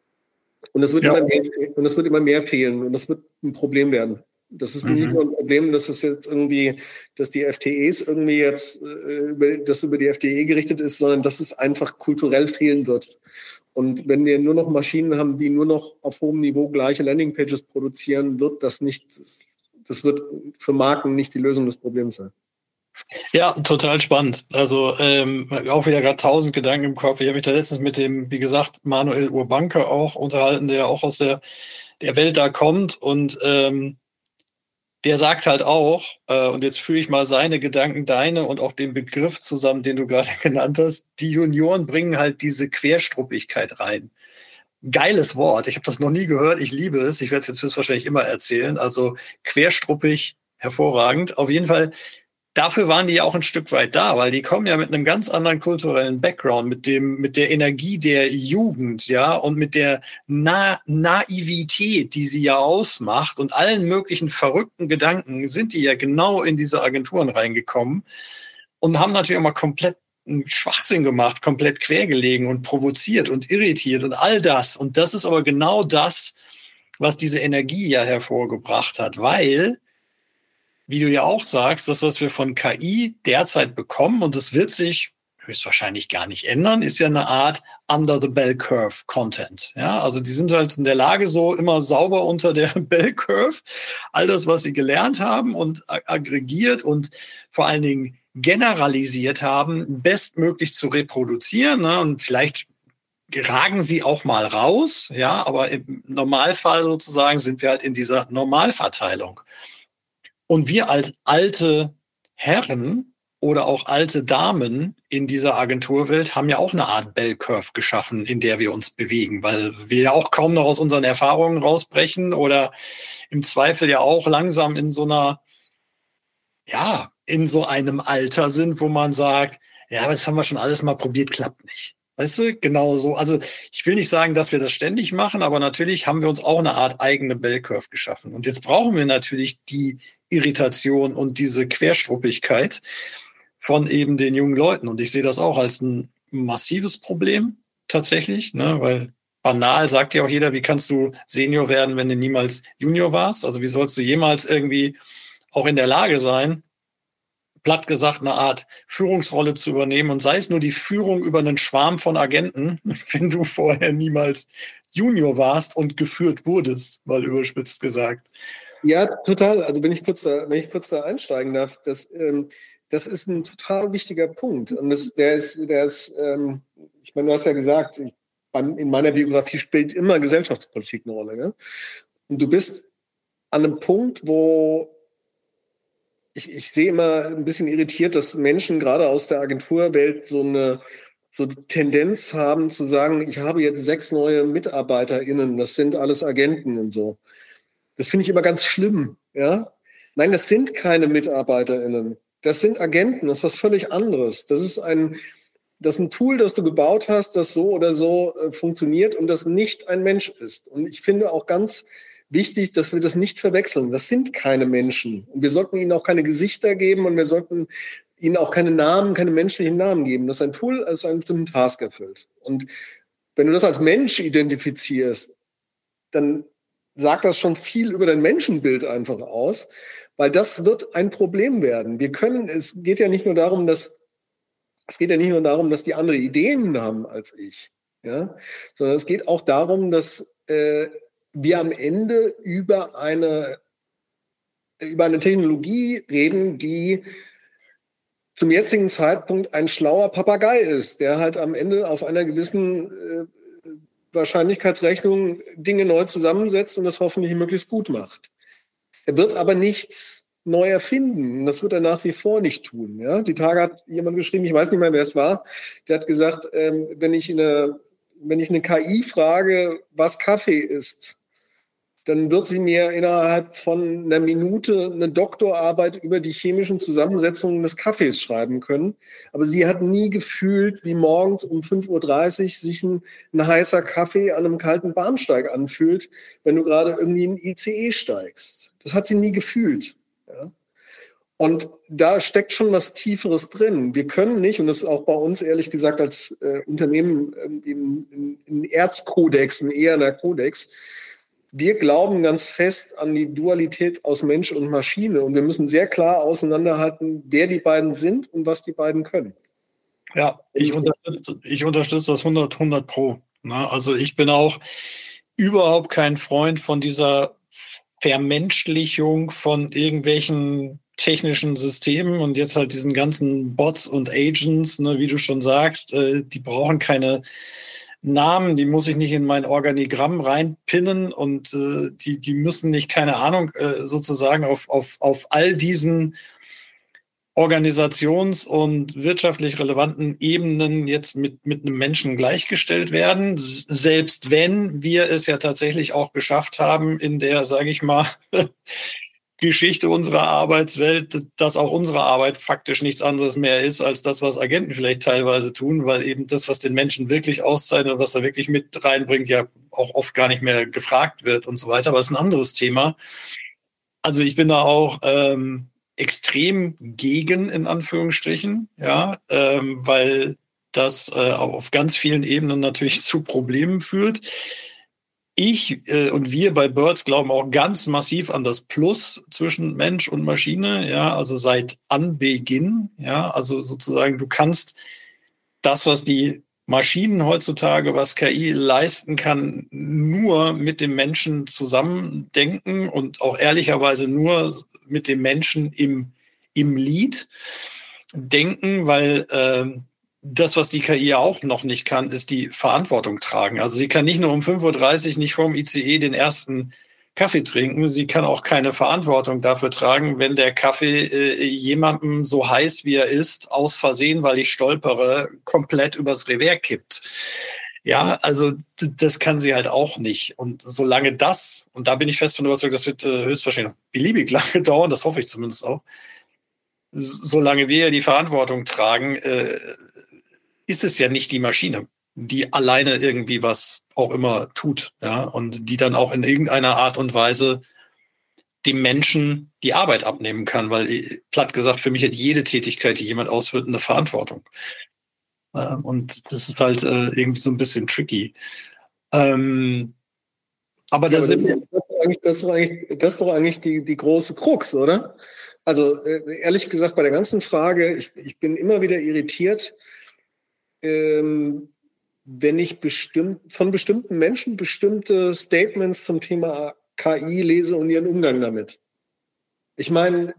Speaker 2: Und es wird, ja. immer mehr, und es wird immer mehr fehlen und das wird ein Problem werden. Das ist mhm. nicht nur ein Problem, dass es jetzt irgendwie, dass die F T Es irgendwie jetzt, äh, dass über die F D E gerichtet ist, sondern dass es einfach kulturell fehlen wird. Und wenn wir nur noch Maschinen haben, die nur noch auf hohem Niveau gleiche Landingpages produzieren, wird das nicht, das wird für Marken nicht die Lösung des Problems sein.
Speaker 1: Ja, total spannend. Also ähm, auch wieder gerade tausend Gedanken im Kopf. Ich habe mich da letztens mit dem, wie gesagt, Manuel Urbanke auch unterhalten, der auch aus der, der Welt da kommt und ähm, der sagt halt auch, äh, und jetzt führe ich mal seine Gedanken, deine und auch den Begriff zusammen, den du gerade genannt hast, die Junioren bringen halt diese Querstruppigkeit rein. Geiles Wort, ich habe das noch nie gehört, ich liebe es, ich werde es jetzt höchstwahrscheinlich immer erzählen, also querstruppig, hervorragend. Auf jeden Fall, dafür waren die ja auch ein Stück weit da, weil die kommen ja mit einem ganz anderen kulturellen Background, mit dem, mit der Energie der Jugend, ja, und mit der Na- Naivität, die sie ja ausmacht und allen möglichen verrückten Gedanken sind die ja genau in diese Agenturen reingekommen und haben natürlich auch mal komplett einen Schwachsinn gemacht, komplett quergelegen und provoziert und irritiert und all das. Und das ist aber genau das, was diese Energie ja hervorgebracht hat, weil, wie du ja auch sagst, das, was wir von K I derzeit bekommen, und das wird sich höchstwahrscheinlich gar nicht ändern, ist ja eine Art Under the Bell Curve Content. Ja, also die sind halt in der Lage, so immer sauber unter der Bell Curve all das, was sie gelernt haben und aggregiert und vor allen Dingen generalisiert haben, bestmöglich zu reproduzieren. Ne? Und vielleicht ragen sie auch mal raus, ja, aber im Normalfall sozusagen sind wir halt in dieser Normalverteilung. Und wir als alte Herren oder auch alte Damen in dieser Agenturwelt haben ja auch eine Art Bell Curve geschaffen, in der wir uns bewegen, weil wir ja auch kaum noch aus unseren Erfahrungen rausbrechen oder im Zweifel ja auch langsam in so einer, ja, in so einem Alter sind, wo man sagt, ja, aber das haben wir schon alles mal probiert, klappt nicht. Weißt du, genau so. Also ich will nicht sagen, dass wir das ständig machen, aber natürlich haben wir uns auch eine Art eigene Bell Curve geschaffen. Und jetzt brauchen wir natürlich die Irritation und diese Querstruppigkeit von eben den jungen Leuten. Und ich sehe das auch als ein massives Problem tatsächlich, ne? Weil banal sagt ja auch jeder, wie kannst du Senior werden, wenn du niemals Junior warst? Also wie sollst du jemals irgendwie auch in der Lage sein, platt gesagt, eine Art Führungsrolle zu übernehmen und sei es nur die Führung über einen Schwarm von Agenten, wenn du vorher niemals Junior warst und geführt wurdest, mal überspitzt gesagt.
Speaker 2: Ja, total. Also wenn ich kurz da, wenn ich kurz da einsteigen darf, das, ähm, das ist ein total wichtiger Punkt. Und das, der ist, der ist, ähm, ich meine, du hast ja gesagt, ich, in meiner Biografie spielt immer Gesellschaftspolitik eine Rolle. Ne? Und du bist an einem Punkt, wo ich, ich sehe immer ein bisschen irritiert, dass Menschen gerade aus der Agenturwelt so eine so die Tendenz haben zu sagen, ich habe jetzt sechs neue MitarbeiterInnen, das sind alles Agenten und so. Das finde ich immer ganz schlimm, ja. Nein, das sind keine MitarbeiterInnen. Das sind Agenten, das ist was völlig anderes. Das ist ein, das ist ein Tool, das du gebaut hast, das so oder so äh, funktioniert und das nicht ein Mensch ist. Und ich finde auch ganz wichtig, dass wir das nicht verwechseln. Das sind keine Menschen. Und wir sollten ihnen auch keine Gesichter geben und wir sollten ihnen auch keine Namen, keine menschlichen Namen geben. Das ist ein Tool, das einen bestimmten Task erfüllt. Und wenn du das als Mensch identifizierst, dann sagt das schon viel über dein Menschenbild einfach aus, weil das wird ein Problem werden. Wir können, es geht ja nicht nur darum, dass es geht ja nicht nur darum, dass die andere Ideen haben als ich, ja, sondern es geht auch darum, dass äh, wir am Ende über eine über eine Technologie reden, die zum jetzigen Zeitpunkt ein schlauer Papagei ist, der halt am Ende auf einer gewissen äh, Wahrscheinlichkeitsrechnung Dinge neu zusammensetzt und das hoffentlich möglichst gut macht. Er wird aber nichts neu erfinden. Das wird er nach wie vor nicht tun. Ja? Die Tage hat jemand geschrieben, ich weiß nicht mehr, wer es war, der hat gesagt, ähm, wenn ich eine, wenn ich eine K I frage, was Kaffee ist, dann wird sie mir innerhalb von einer Minute eine Doktorarbeit über die chemischen Zusammensetzungen des Kaffees schreiben können. Aber sie hat nie gefühlt, wie morgens um fünf Uhr dreißig sich ein, ein heißer Kaffee an einem kalten Bahnsteig anfühlt, wenn du gerade irgendwie in einen I C E steigst. Das hat sie nie gefühlt. Ja? Und da steckt schon was Tieferes drin. Wir können nicht, und das ist auch bei uns ehrlich gesagt als äh, Unternehmen äh, in, in, in Erzkodex, ein eherner Kodex, wir glauben ganz fest an die Dualität aus Mensch und Maschine und wir müssen sehr klar auseinanderhalten, wer die beiden sind und was die beiden können.
Speaker 1: Ja, ich unterstütze, ich unterstütze das hundert, hundert Pro. Ne? Also ich bin auch überhaupt kein Freund von dieser Vermenschlichung von irgendwelchen technischen Systemen und jetzt halt diesen ganzen Bots und Agents, ne, wie du schon sagst, äh, die brauchen keine Namen, die muss ich nicht in mein Organigramm reinpinnen und äh, die, die müssen nicht, keine Ahnung, äh, sozusagen auf, auf, auf all diesen organisations- und wirtschaftlich relevanten Ebenen jetzt mit, mit einem Menschen gleichgestellt werden. Selbst wenn wir es ja tatsächlich auch geschafft haben, in der, sage ich mal, Geschichte unserer Arbeitswelt, dass auch unsere Arbeit faktisch nichts anderes mehr ist als das, was Agenten vielleicht teilweise tun, weil eben das, was den Menschen wirklich auszeichnet und was er wirklich mit reinbringt, ja auch oft gar nicht mehr gefragt wird und so weiter. Aber es ist ein anderes Thema. Also ich bin da auch ähm, extrem gegen, in Anführungsstrichen, ja, ähm, weil das äh, auf ganz vielen Ebenen natürlich zu Problemen führt. Ich äh, und wir bei Birds glauben auch ganz massiv an das Plus zwischen Mensch und Maschine, ja, also seit Anbeginn, ja, also sozusagen du kannst das, was die Maschinen heutzutage, was K I leisten kann, nur mit dem Menschen zusammendenken und auch ehrlicherweise nur mit dem Menschen im, im Lead denken, weil äh, das, was die K I auch noch nicht kann, ist die Verantwortung tragen. Also sie kann nicht nur um fünf Uhr dreißig nicht vorm I C E den ersten Kaffee trinken, sie kann auch keine Verantwortung dafür tragen, wenn der Kaffee äh, jemandem so heiß, wie er ist, aus Versehen, weil ich stolpere, komplett übers Revers kippt. Ja, also das kann sie halt auch nicht. Und solange das, und da bin ich fest von überzeugt, das wird äh, höchstwahrscheinlich beliebig lange dauern, das hoffe ich zumindest auch, solange wir die Verantwortung tragen, äh, ist es ja nicht die Maschine, die alleine irgendwie was auch immer tut, ja, und die dann auch in irgendeiner Art und Weise dem Menschen die Arbeit abnehmen kann, weil, platt gesagt, für mich hat jede Tätigkeit, die jemand ausführt, eine Verantwortung. Ähm, und das ist halt äh, irgendwie so ein bisschen tricky. Ähm, aber
Speaker 2: ja,
Speaker 1: da
Speaker 2: aber das,
Speaker 1: sind
Speaker 2: das, ist eigentlich, das ist doch eigentlich, das ist doch eigentlich die, die große Krux, oder? Also äh, ehrlich gesagt, bei der ganzen Frage, ich, ich bin immer wieder irritiert, ähm, wenn ich bestimmt, von bestimmten Menschen bestimmte Statements zum Thema K I lese und ihren Umgang damit. Ich meine,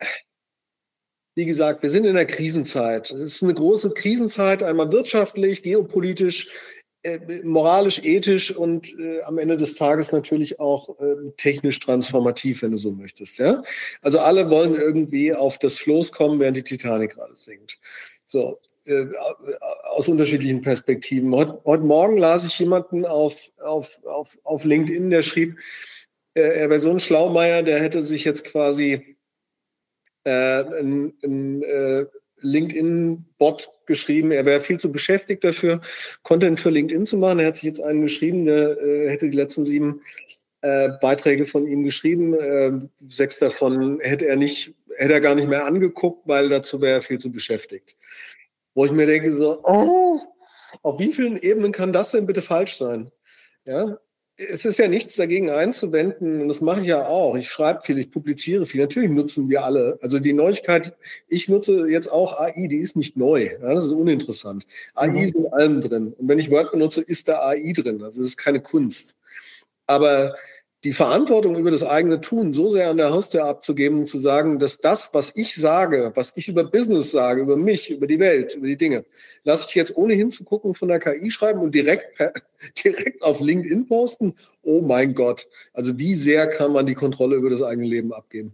Speaker 2: wie gesagt, wir sind in einer Krisenzeit. Es ist eine große Krisenzeit, einmal wirtschaftlich, geopolitisch. äh, moralisch, ethisch und äh, am Ende des Tages natürlich auch äh, technisch transformativ, wenn du so möchtest. Ja? Also alle wollen irgendwie auf das Floß kommen, während die Titanic gerade sinkt. So, äh, aus unterschiedlichen Perspektiven. Heute, heute Morgen las ich jemanden auf, auf, auf, auf LinkedIn, der schrieb, äh, er wäre so ein Schlaumeier, der hätte sich jetzt quasi äh, ein, ein äh, LinkedIn-Bot geschrieben. Er wäre viel zu beschäftigt dafür, Content für LinkedIn zu machen. Er hat sich jetzt einen geschrieben, der äh, hätte die letzten sieben äh, Beiträge von ihm geschrieben. Äh, sechs davon hätte er nicht, hätte er gar nicht mehr angeguckt, weil dazu wäre er viel zu beschäftigt. Wo ich mir denke, so, oh, auf wie vielen Ebenen kann das denn bitte falsch sein? Ja, es ist ja nichts dagegen einzuwenden und das mache ich ja auch. Ich schreibe viel, ich publiziere viel. Natürlich nutzen wir alle. Also die Neuigkeit, ich nutze jetzt auch A I, die ist nicht neu. Ja, das ist uninteressant. A I mhm. ist in allem drin. Und wenn ich Word benutze, ist da A I drin. Also es ist keine Kunst. Aber die Verantwortung über das eigene Tun so sehr an der Haustür abzugeben und zu sagen, dass das, was ich sage, was ich über Business sage, über mich, über die Welt, über die Dinge, lasse ich jetzt ohne hinzugucken von der K I schreiben und direkt, per, direkt auf LinkedIn posten. Oh mein Gott. Also wie sehr kann man die Kontrolle über das eigene Leben abgeben?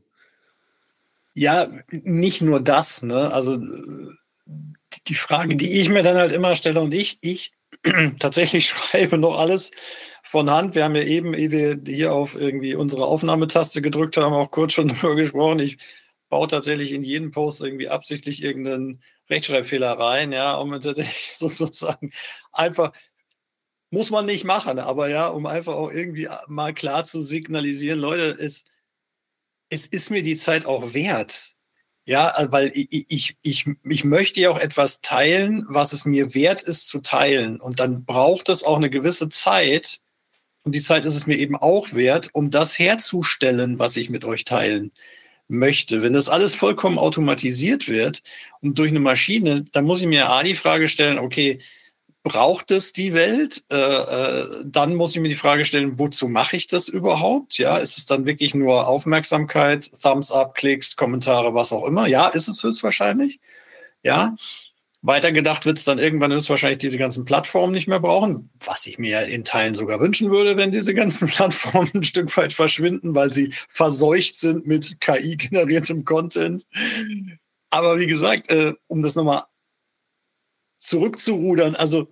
Speaker 1: Ja, nicht nur das, ne? Also die Frage, die ich mir dann halt immer stelle und ich, ich tatsächlich schreibe noch alles von Hand. Wir haben ja eben, ehe wir hier auf irgendwie unsere Aufnahmetaste gedrückt haben, auch kurz schon drüber gesprochen. Ich baue tatsächlich in jeden Post irgendwie absichtlich irgendeinen Rechtschreibfehler rein, ja, um tatsächlich sozusagen einfach, muss man nicht machen, aber ja, um einfach auch irgendwie mal klar zu signalisieren, Leute, es, es ist mir die Zeit auch wert. Ja, weil ich, ich, ich, ich möchte ja auch etwas teilen, was es mir wert ist zu teilen. Und dann braucht es auch eine gewisse Zeit. Und die Zeit ist es mir eben auch wert, um das herzustellen, was ich mit euch teilen möchte. Wenn das alles vollkommen automatisiert wird und durch eine Maschine, dann muss ich mir A die Frage stellen, okay, braucht es die Welt? Äh, äh, dann muss ich mir die Frage stellen, wozu mache ich das überhaupt? Ja, ist es dann wirklich nur Aufmerksamkeit, Thumbs up, Klicks, Kommentare, was auch immer? Ja, ist es höchstwahrscheinlich. Ja, weitergedacht wird es dann irgendwann höchstwahrscheinlich diese ganzen Plattformen nicht mehr brauchen, was ich mir in Teilen sogar wünschen würde, wenn diese ganzen Plattformen ein Stück weit verschwinden, weil sie verseucht sind mit K I-generiertem Content. Aber wie gesagt, äh, um das nochmal zurückzurudern, also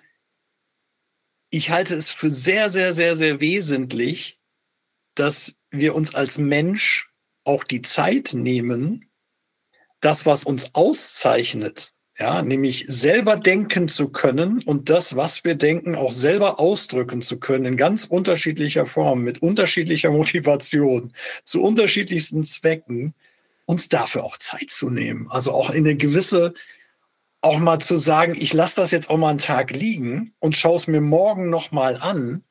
Speaker 1: ich halte es für sehr, sehr, sehr, sehr wesentlich, dass wir uns als Mensch auch die Zeit nehmen, das, was uns auszeichnet, ja, nämlich selber denken zu können und das, was wir denken, auch selber ausdrücken zu können in ganz unterschiedlicher Form, mit unterschiedlicher Motivation, zu unterschiedlichsten Zwecken, uns dafür auch Zeit zu nehmen. Also auch in eine gewisse, auch mal zu sagen, ich lasse das jetzt auch mal einen Tag liegen und schaue es mir morgen noch mal an.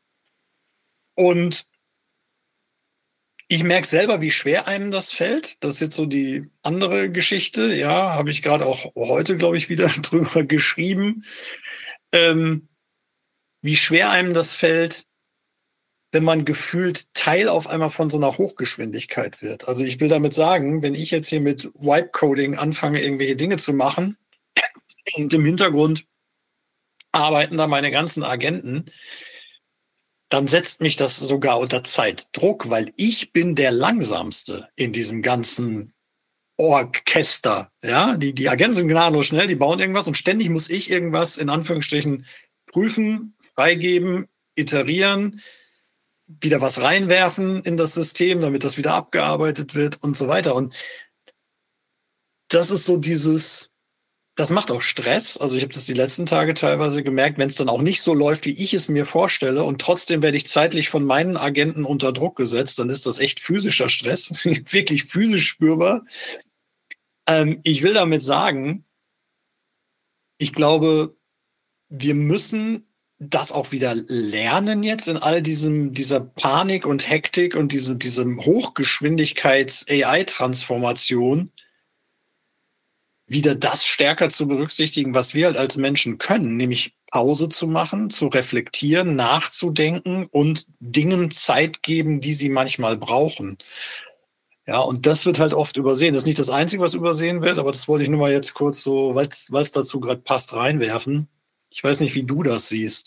Speaker 1: Und ich merke selber, wie schwer einem das fällt. Das ist jetzt so die andere Geschichte. Ja, habe ich gerade auch heute, glaube ich, wieder drüber geschrieben. Ähm, wie schwer einem das fällt, wenn man gefühlt Teil auf einmal von so einer Hochgeschwindigkeit wird. Also ich will damit sagen, wenn ich jetzt hier mit Vibe-Coding anfange, irgendwelche Dinge zu machen, und im Hintergrund arbeiten da meine ganzen Agenten, dann setzt mich das sogar unter Zeitdruck, weil ich bin der Langsamste in diesem ganzen Orchester. Ja, die, die Agenten sind gnadenlos schnell, die bauen irgendwas und ständig muss ich irgendwas in Anführungsstrichen prüfen, freigeben, iterieren, wieder was reinwerfen in das System, damit das wieder abgearbeitet wird und so weiter. Und das ist so dieses, das macht auch Stress. Also ich habe das die letzten Tage teilweise gemerkt, wenn es dann auch nicht so läuft, wie ich es mir vorstelle und trotzdem werde ich zeitlich von meinen Agenten unter Druck gesetzt, dann ist das echt physischer Stress, wirklich physisch spürbar. Ähm, ich will damit sagen, ich glaube, wir müssen das auch wieder lernen jetzt in all diesem, dieser Panik und Hektik und diese, diesem Hochgeschwindigkeits-A I-Transformation wieder das stärker zu berücksichtigen, was wir halt als Menschen können, nämlich Pause zu machen, zu reflektieren, nachzudenken und Dingen Zeit geben, die sie manchmal brauchen. Ja, und das wird halt oft übersehen. Das ist nicht das Einzige, was übersehen wird, aber das wollte ich nur mal jetzt kurz so, weil es dazu gerade passt, reinwerfen. Ich weiß nicht, wie du das siehst.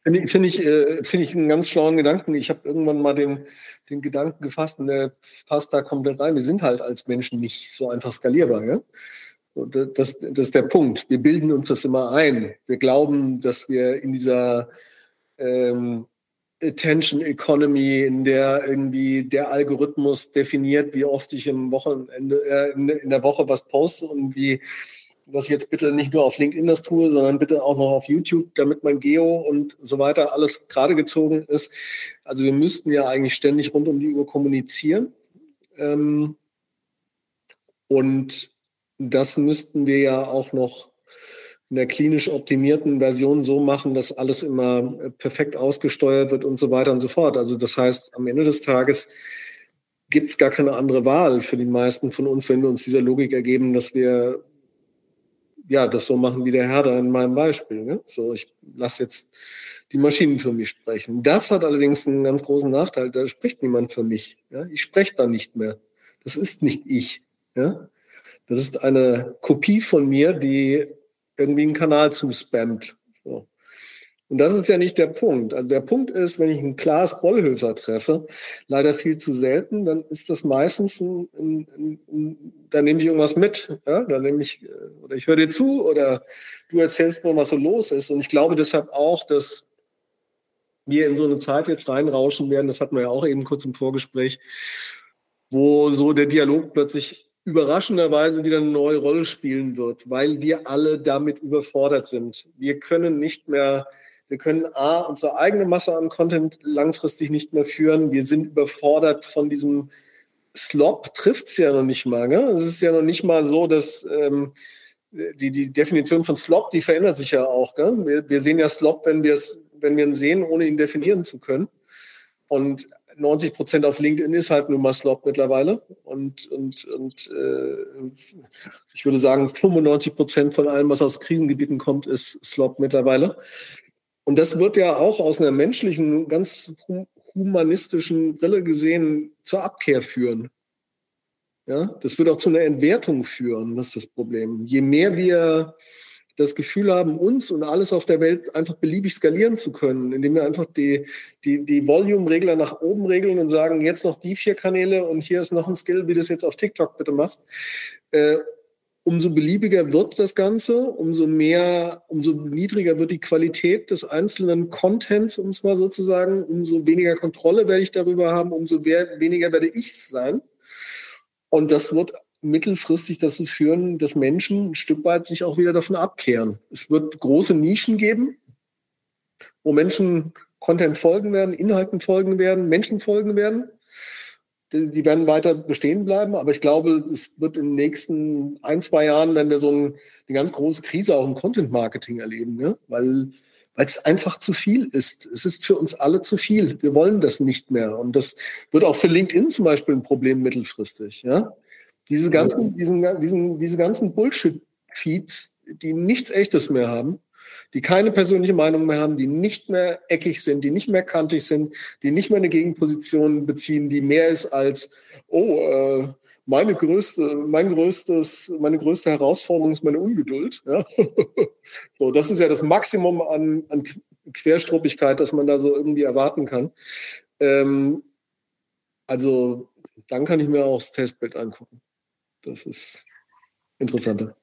Speaker 2: Finde ich, finde ich, äh, finde ich einen ganz schlauen Gedanken. Ich habe irgendwann mal den, den Gedanken gefasst und der passt da komplett rein. Wir sind halt als Menschen nicht so einfach skalierbar. Ja? So, das, das ist der Punkt. Wir bilden uns das immer ein. Wir glauben, dass wir in dieser ähm, Attention Economy, in der irgendwie der Algorithmus definiert, wie oft ich im Wochenende, äh, in der Woche was poste und wie, dass ich jetzt bitte nicht nur auf LinkedIn das tue, sondern bitte auch noch auf YouTube, damit mein Geo und so weiter alles gerade gezogen ist. Also wir müssten ja eigentlich ständig rund um die Uhr kommunizieren. Ähm, und das müssten wir ja auch noch in der klinisch optimierten Version so machen, dass alles immer perfekt ausgesteuert wird und so weiter und so fort. Also das heißt, am Ende des Tages gibt es gar keine andere Wahl für die meisten von uns, wenn wir uns dieser Logik ergeben, dass wir ja das so machen wie der Herr da in meinem Beispiel. Ne? So, ich lasse jetzt die Maschinen für mich sprechen. Das hat allerdings einen ganz großen Nachteil. Da spricht niemand für mich. Ja? Ich spreche da nicht mehr. Das ist nicht ich. Ja? Das ist eine Kopie von mir, die irgendwie einen Kanal zuspammt. So. Und das ist ja nicht der Punkt. Also der Punkt ist, wenn ich einen Klaas Bollhöfer treffe, leider viel zu selten, dann ist das meistens ein, ein, ein, ein da nehme ich irgendwas mit. Ja? Da nehme ich, oder ich höre dir zu oder du erzählst mir, was so los ist. Und ich glaube deshalb auch, dass wir in so eine Zeit jetzt reinrauschen werden, das hatten wir ja auch eben kurz im Vorgespräch, wo so der Dialog plötzlich überraschenderweise wieder eine neue Rolle spielen wird, weil wir alle damit überfordert sind. Wir können nicht mehr, wir können A, unsere eigene Masse an Content langfristig nicht mehr führen. Wir sind überfordert von diesem Slop, trifft es ja noch nicht mal. Gell? Es ist ja noch nicht mal so, dass ähm, die, die Definition von Slop, die verändert sich ja auch. Gell? Wir, wir sehen ja Slop, wenn wir es, wenn wir ihn sehen, ohne ihn definieren zu können. Und neunzig Prozent auf LinkedIn ist halt nur mal Slop mittlerweile. Und, und, und äh, ich würde sagen, fünfundneunzig Prozent von allem, was aus Krisengebieten kommt, ist Slop mittlerweile. Und das wird ja auch aus einer menschlichen, ganz humanistischen Brille gesehen zur Abkehr führen. Ja, das wird auch zu einer Entwertung führen, das ist das Problem. Je mehr wir das Gefühl haben, uns und alles auf der Welt einfach beliebig skalieren zu können, indem wir einfach die, die, die Volume-Regler nach oben regeln und sagen, jetzt noch die vier Kanäle und hier ist noch ein Skill, wie du es jetzt auf TikTok bitte machst. Äh, umso beliebiger wird das Ganze, umso mehr, umso niedriger wird die Qualität des einzelnen Contents, um es mal so zu sagen, umso weniger Kontrolle werde ich darüber haben, umso mehr, weniger werde ich es sein. Und das wird mittelfristig dazu führen, dass Menschen ein Stück weit sich auch wieder davon abkehren. Es wird große Nischen geben, wo Menschen Content folgen werden, Inhalten folgen werden, Menschen folgen werden. Die, die werden weiter bestehen bleiben, aber ich glaube, es wird in den nächsten ein, zwei Jahren, wenn wir so ein, eine ganz große Krise auch im Content-Marketing erleben, ne? weil weil es einfach zu viel ist. Es ist für uns alle zu viel. Wir wollen das nicht mehr. Und das wird auch für LinkedIn zum Beispiel ein Problem mittelfristig. Ja? Diese ganzen, diesen, diesen, diese ganzen Bullshit-Feeds, die nichts Echtes mehr haben, die keine persönliche Meinung mehr haben, die nicht mehr eckig sind, die nicht mehr kantig sind, die nicht mehr eine Gegenposition beziehen, die mehr ist als, oh, äh, meine größte, mein größtes, meine größte Herausforderung ist meine Ungeduld. Ja? So, das ist ja das Maximum an, an Querstruppigkeit, das man da so irgendwie erwarten kann. Ähm, also dann kann ich mir auch das Testbild angucken. Das ist interessanter.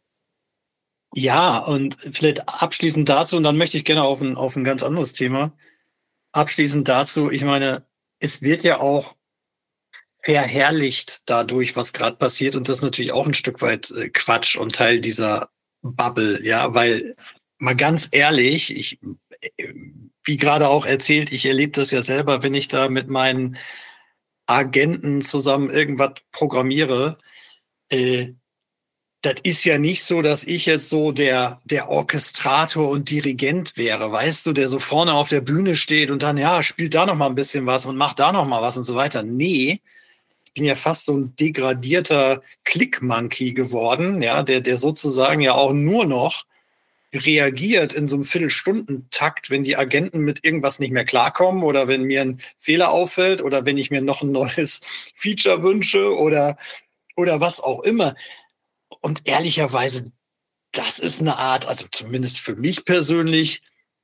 Speaker 1: Ja, und vielleicht abschließend dazu, und dann möchte ich gerne auf ein, auf ein ganz anderes Thema. Abschließend dazu, ich meine, es wird ja auch verherrlicht dadurch, was gerade passiert. Und das ist natürlich auch ein Stück weit äh, Quatsch und Teil dieser Bubble, ja, weil mal ganz ehrlich, ich, äh, wie gerade auch erzählt, ich erlebe das ja selber, wenn ich da mit meinen Agenten zusammen irgendwas programmiere, äh, das ist ja nicht so, dass ich jetzt so der, der Orchestrator und Dirigent wäre, weißt du, der so vorne auf der Bühne steht und dann, ja, spielt da noch mal ein bisschen was und macht da noch mal was und so weiter. Nee, ich bin ja fast so ein degradierter Click-Monkey geworden, ja, der, der sozusagen ja auch nur noch reagiert in so einem Viertelstundentakt, wenn die Agenten mit irgendwas nicht mehr klarkommen oder wenn mir ein Fehler auffällt oder wenn ich mir noch ein neues Feature wünsche oder, oder was auch immer. Und ehrlicherweise, das ist eine Art, also zumindest für mich persönlich,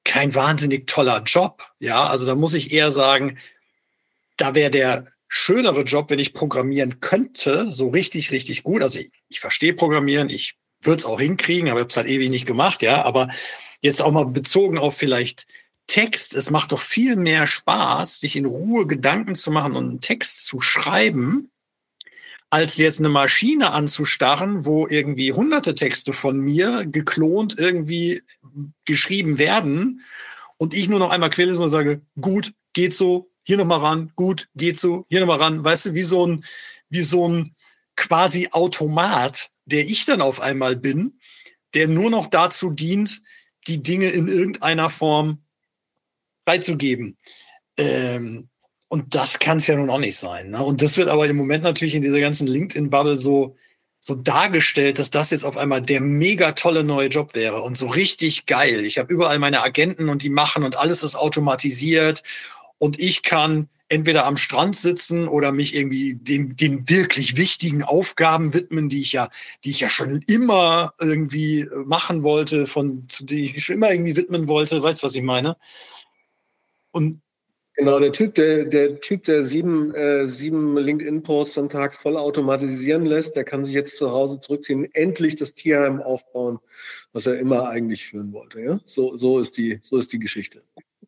Speaker 1: kein wahnsinnig toller Job. Ja, also da muss ich eher sagen, da wäre der schönere Job, wenn ich programmieren könnte, so richtig, richtig gut. Also ich, ich verstehe Programmieren, ich würde es auch hinkriegen, aber ich habe es halt ewig nicht gemacht, ja. Aber jetzt auch mal bezogen auf vielleicht Text, es macht doch viel mehr Spaß, sich in Ruhe Gedanken zu machen und einen Text zu schreiben, als jetzt eine Maschine anzustarren, wo irgendwie hunderte Texte von mir geklont irgendwie geschrieben werden und ich nur noch einmal querlesen und sage, gut, geht so, hier nochmal ran, gut, geht so, hier nochmal ran. Weißt du, wie so ein, wie so ein quasi Automat, der ich dann auf einmal bin, der nur noch dazu dient, die Dinge in irgendeiner Form freizugeben. Ähm, und das kann es ja nun auch nicht sein. Ne? Und das wird aber im Moment natürlich in dieser ganzen LinkedIn-Bubble so, so dargestellt, dass das jetzt auf einmal der mega tolle neue Job wäre und so richtig geil. Ich habe überall meine Agenten und die machen und alles ist automatisiert und ich kann entweder am Strand sitzen oder mich irgendwie den, den wirklich wichtigen Aufgaben widmen, die ich ja, die ich ja schon immer irgendwie machen wollte, von, die ich schon immer irgendwie widmen wollte. Weißt du, was ich meine? Und
Speaker 2: genau, der Typ, der, der Typ, der sieben, äh, sieben LinkedIn-Posts am Tag voll automatisieren lässt, der kann sich jetzt zu Hause zurückziehen, endlich das Tierheim aufbauen, was er immer eigentlich führen wollte. Ja? So, so ist die, so ist die Geschichte.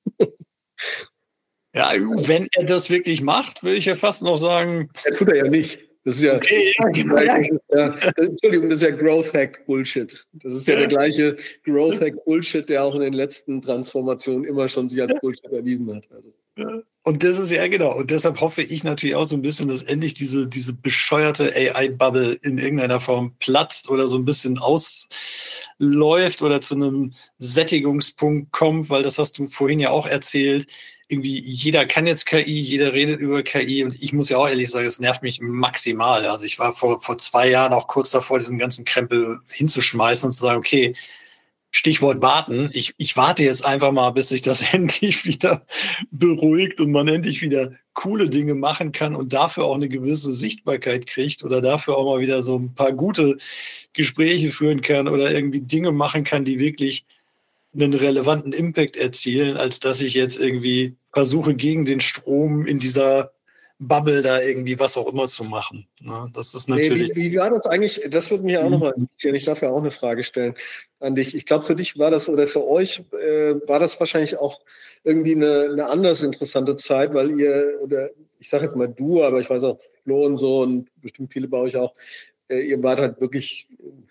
Speaker 1: Ja, wenn er das wirklich macht, will ich ja fast noch sagen.
Speaker 2: Er tut er ja nicht. Das ist ja,
Speaker 1: okay, ja, genau, ja.
Speaker 2: Das ist ja, Entschuldigung, das ist ja Growth Hack Bullshit. Das ist ja, ja der gleiche Growth Hack Bullshit, der auch in den letzten Transformationen immer schon sich als Bullshit erwiesen hat. Also.
Speaker 1: Ja. Und das ist ja genau. Und deshalb hoffe ich natürlich auch so ein bisschen, dass endlich diese, diese bescheuerte A I-Bubble in irgendeiner Form platzt oder so ein bisschen ausläuft oder zu einem Sättigungspunkt kommt, weil das hast du vorhin ja auch erzählt. Irgendwie jeder kann jetzt K I, jeder redet über K I und ich muss ja auch ehrlich sagen, es nervt mich maximal. Also ich war vor, vor zwei Jahren auch kurz davor, diesen ganzen Krempel hinzuschmeißen und zu sagen, okay, Stichwort warten. Ich, ich warte jetzt einfach mal, bis sich das endlich wieder beruhigt und man endlich wieder coole Dinge machen kann und dafür auch eine gewisse Sichtbarkeit kriegt oder dafür auch mal wieder so ein paar gute Gespräche führen kann oder irgendwie Dinge machen kann, die wirklich einen relevanten Impact erzielen, als dass ich jetzt irgendwie versuche, gegen den Strom in dieser Bubble da irgendwie was auch immer zu machen. Ja, das ist natürlich.
Speaker 2: Nee, wie, wie war das eigentlich? Das würde mich auch nochmal interessieren. Ich darf ja auch eine Frage stellen an dich. Ich glaube, für dich war das oder für euch äh, war das wahrscheinlich auch irgendwie eine, eine anders interessante Zeit, weil ihr, oder ich sage jetzt mal du, aber ich weiß auch Flo und so und bestimmt viele bei euch auch, äh, ihr wart halt wirklich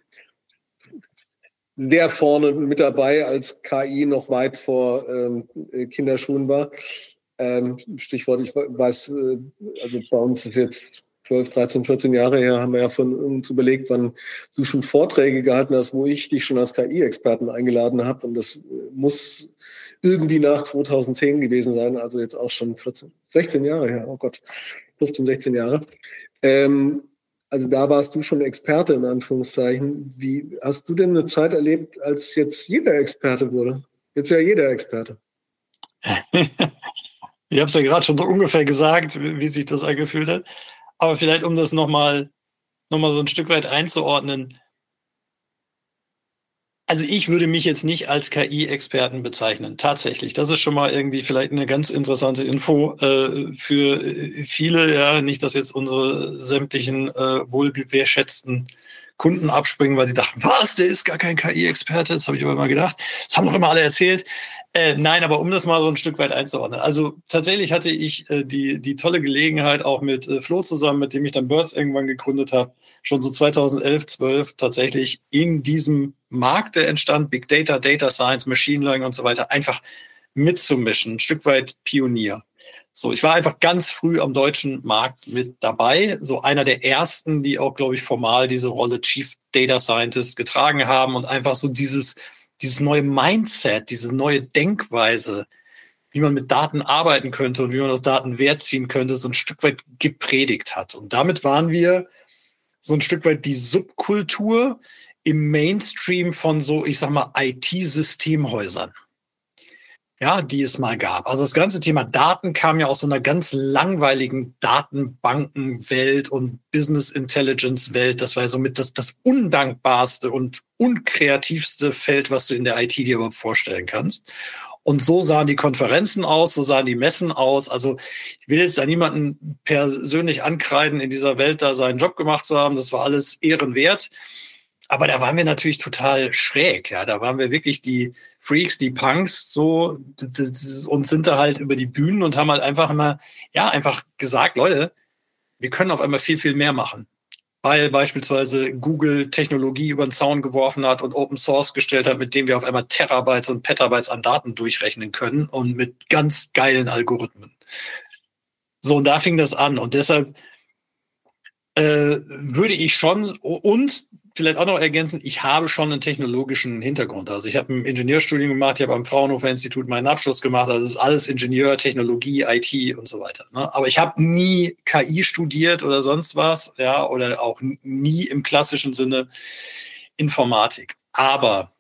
Speaker 2: der vorne mit dabei, als K I noch weit vor ähm, Kinderschuhen war. Ähm, Stichwort, ich weiß, also bei uns ist jetzt zwölf, dreizehn, vierzehn Jahre her, haben wir ja von uns überlegt, wann du schon Vorträge gehalten hast, wo ich dich schon als K I-Experten eingeladen habe. Und das muss irgendwie nach zweitausendzehn gewesen sein, also jetzt auch schon vierzehn, sechzehn Jahre her, oh Gott, fünfzehn, sechzehn Jahre. Ähm, Also da warst du schon Experte, in Anführungszeichen. Wie hast du denn eine Zeit erlebt, als jetzt jeder Experte wurde? Jetzt ja jeder Experte.
Speaker 1: Ich habe es ja gerade schon ungefähr gesagt, wie sich das angefühlt hat. Aber vielleicht, um das nochmal noch mal so ein Stück weit einzuordnen. Also ich würde mich jetzt nicht als K I-Experten bezeichnen, tatsächlich. Das ist schon mal irgendwie vielleicht eine ganz interessante Info äh, für viele. Ja, nicht, dass jetzt unsere sämtlichen äh, wohlgewertschätzten Kunden abspringen, weil sie dachten, was, der ist gar kein K I-Experte. Das habe ich aber immer gedacht. Das haben doch immer alle erzählt. Äh, nein, aber um das mal so ein Stück weit einzuordnen. Also tatsächlich hatte ich äh, die, die tolle Gelegenheit, auch mit äh, Flo zusammen, mit dem ich dann Birds irgendwann gegründet habe, schon so zweitausendelf, zwölf tatsächlich in diesem Markt, der entstand, Big Data, Data Science, Machine Learning und so weiter, einfach mitzumischen, ein Stück weit Pionier. So, ich war einfach ganz früh am deutschen Markt mit dabei, so einer der ersten, die auch, glaube ich, formal diese Rolle Chief Data Scientist getragen haben und einfach so dieses dieses neue Mindset, diese neue Denkweise, wie man mit Daten arbeiten könnte und wie man aus Daten Wert ziehen könnte, so ein Stück weit gepredigt hat. Und damit waren wir so ein Stück weit die Subkultur im Mainstream von so, ich sag mal, I T-Systemhäusern. Ja, die es mal gab. Also das ganze Thema Daten kam ja aus so einer ganz langweiligen Datenbankenwelt und Business Intelligence Welt. Das war ja somit das, das undankbarste und unkreativste Feld, was du in der I T dir überhaupt vorstellen kannst. Und so sahen die Konferenzen aus, so sahen die Messen aus. Also ich will jetzt da niemanden persönlich ankreiden, in dieser Welt da seinen Job gemacht zu haben. Das war alles ehrenwert. Aber da waren wir natürlich total schräg. Ja, da waren wir wirklich die Freaks, die Punks, so, und sind da halt über die Bühnen und haben halt einfach immer, ja, einfach gesagt, Leute, wir können auf einmal viel, viel mehr machen. Weil beispielsweise Google Technologie über den Zaun geworfen hat und Open Source gestellt hat, mit dem wir auf einmal Terabytes und Petabytes an Daten durchrechnen können und mit ganz geilen Algorithmen. So, und da fing das an. Und deshalb äh, würde ich schon, und vielleicht auch noch ergänzen, ich habe schon einen technologischen Hintergrund. Also ich habe ein Ingenieurstudium gemacht, ich habe am Fraunhofer Institut meinen Abschluss gemacht. Also es ist alles Ingenieur, Technologie, I T und so weiter. Ne? Aber ich habe nie K I studiert oder sonst was, ja, oder auch nie im klassischen Sinne Informatik. Aber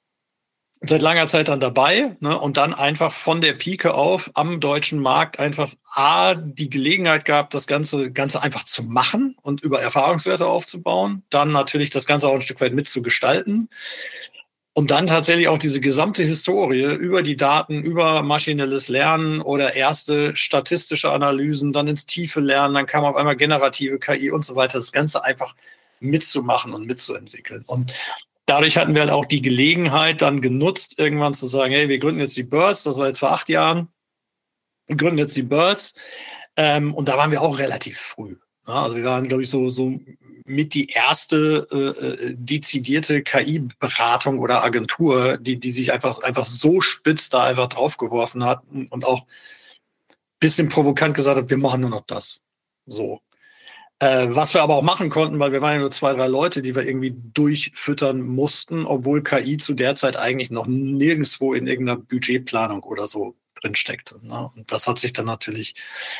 Speaker 1: seit langer Zeit dann dabei, ne, und dann einfach von der Pike auf am deutschen Markt einfach A, die Gelegenheit gehabt, das Ganze, Ganze einfach zu machen und über Erfahrungswerte aufzubauen, dann natürlich das Ganze auch ein Stück weit mitzugestalten und dann tatsächlich auch diese gesamte Historie über die Daten, über maschinelles Lernen oder erste statistische Analysen, dann ins tiefe Lernen, dann kam auf einmal generative K I und so weiter, das Ganze einfach mitzumachen und mitzuentwickeln. Und dadurch hatten wir halt auch die Gelegenheit dann genutzt, irgendwann zu sagen, hey, wir gründen jetzt die Birds, das war jetzt vor acht Jahren, wir gründen jetzt die Birds. Ähm, und da waren wir auch relativ früh. Ja, also wir waren, glaube ich, so, so mit die erste äh, dezidierte K I-Beratung oder Agentur, die, die sich einfach, einfach so spitz da einfach draufgeworfen hat und auch ein bisschen provokant gesagt hat, wir machen nur noch das. So. Äh, was wir aber auch machen konnten, weil wir waren ja nur zwei, drei Leute, die wir irgendwie durchfüttern mussten, obwohl K I zu der Zeit eigentlich noch nirgendwo in irgendeiner Budgetplanung oder so drin steckte. Ne? Und das hat sich dann natürlich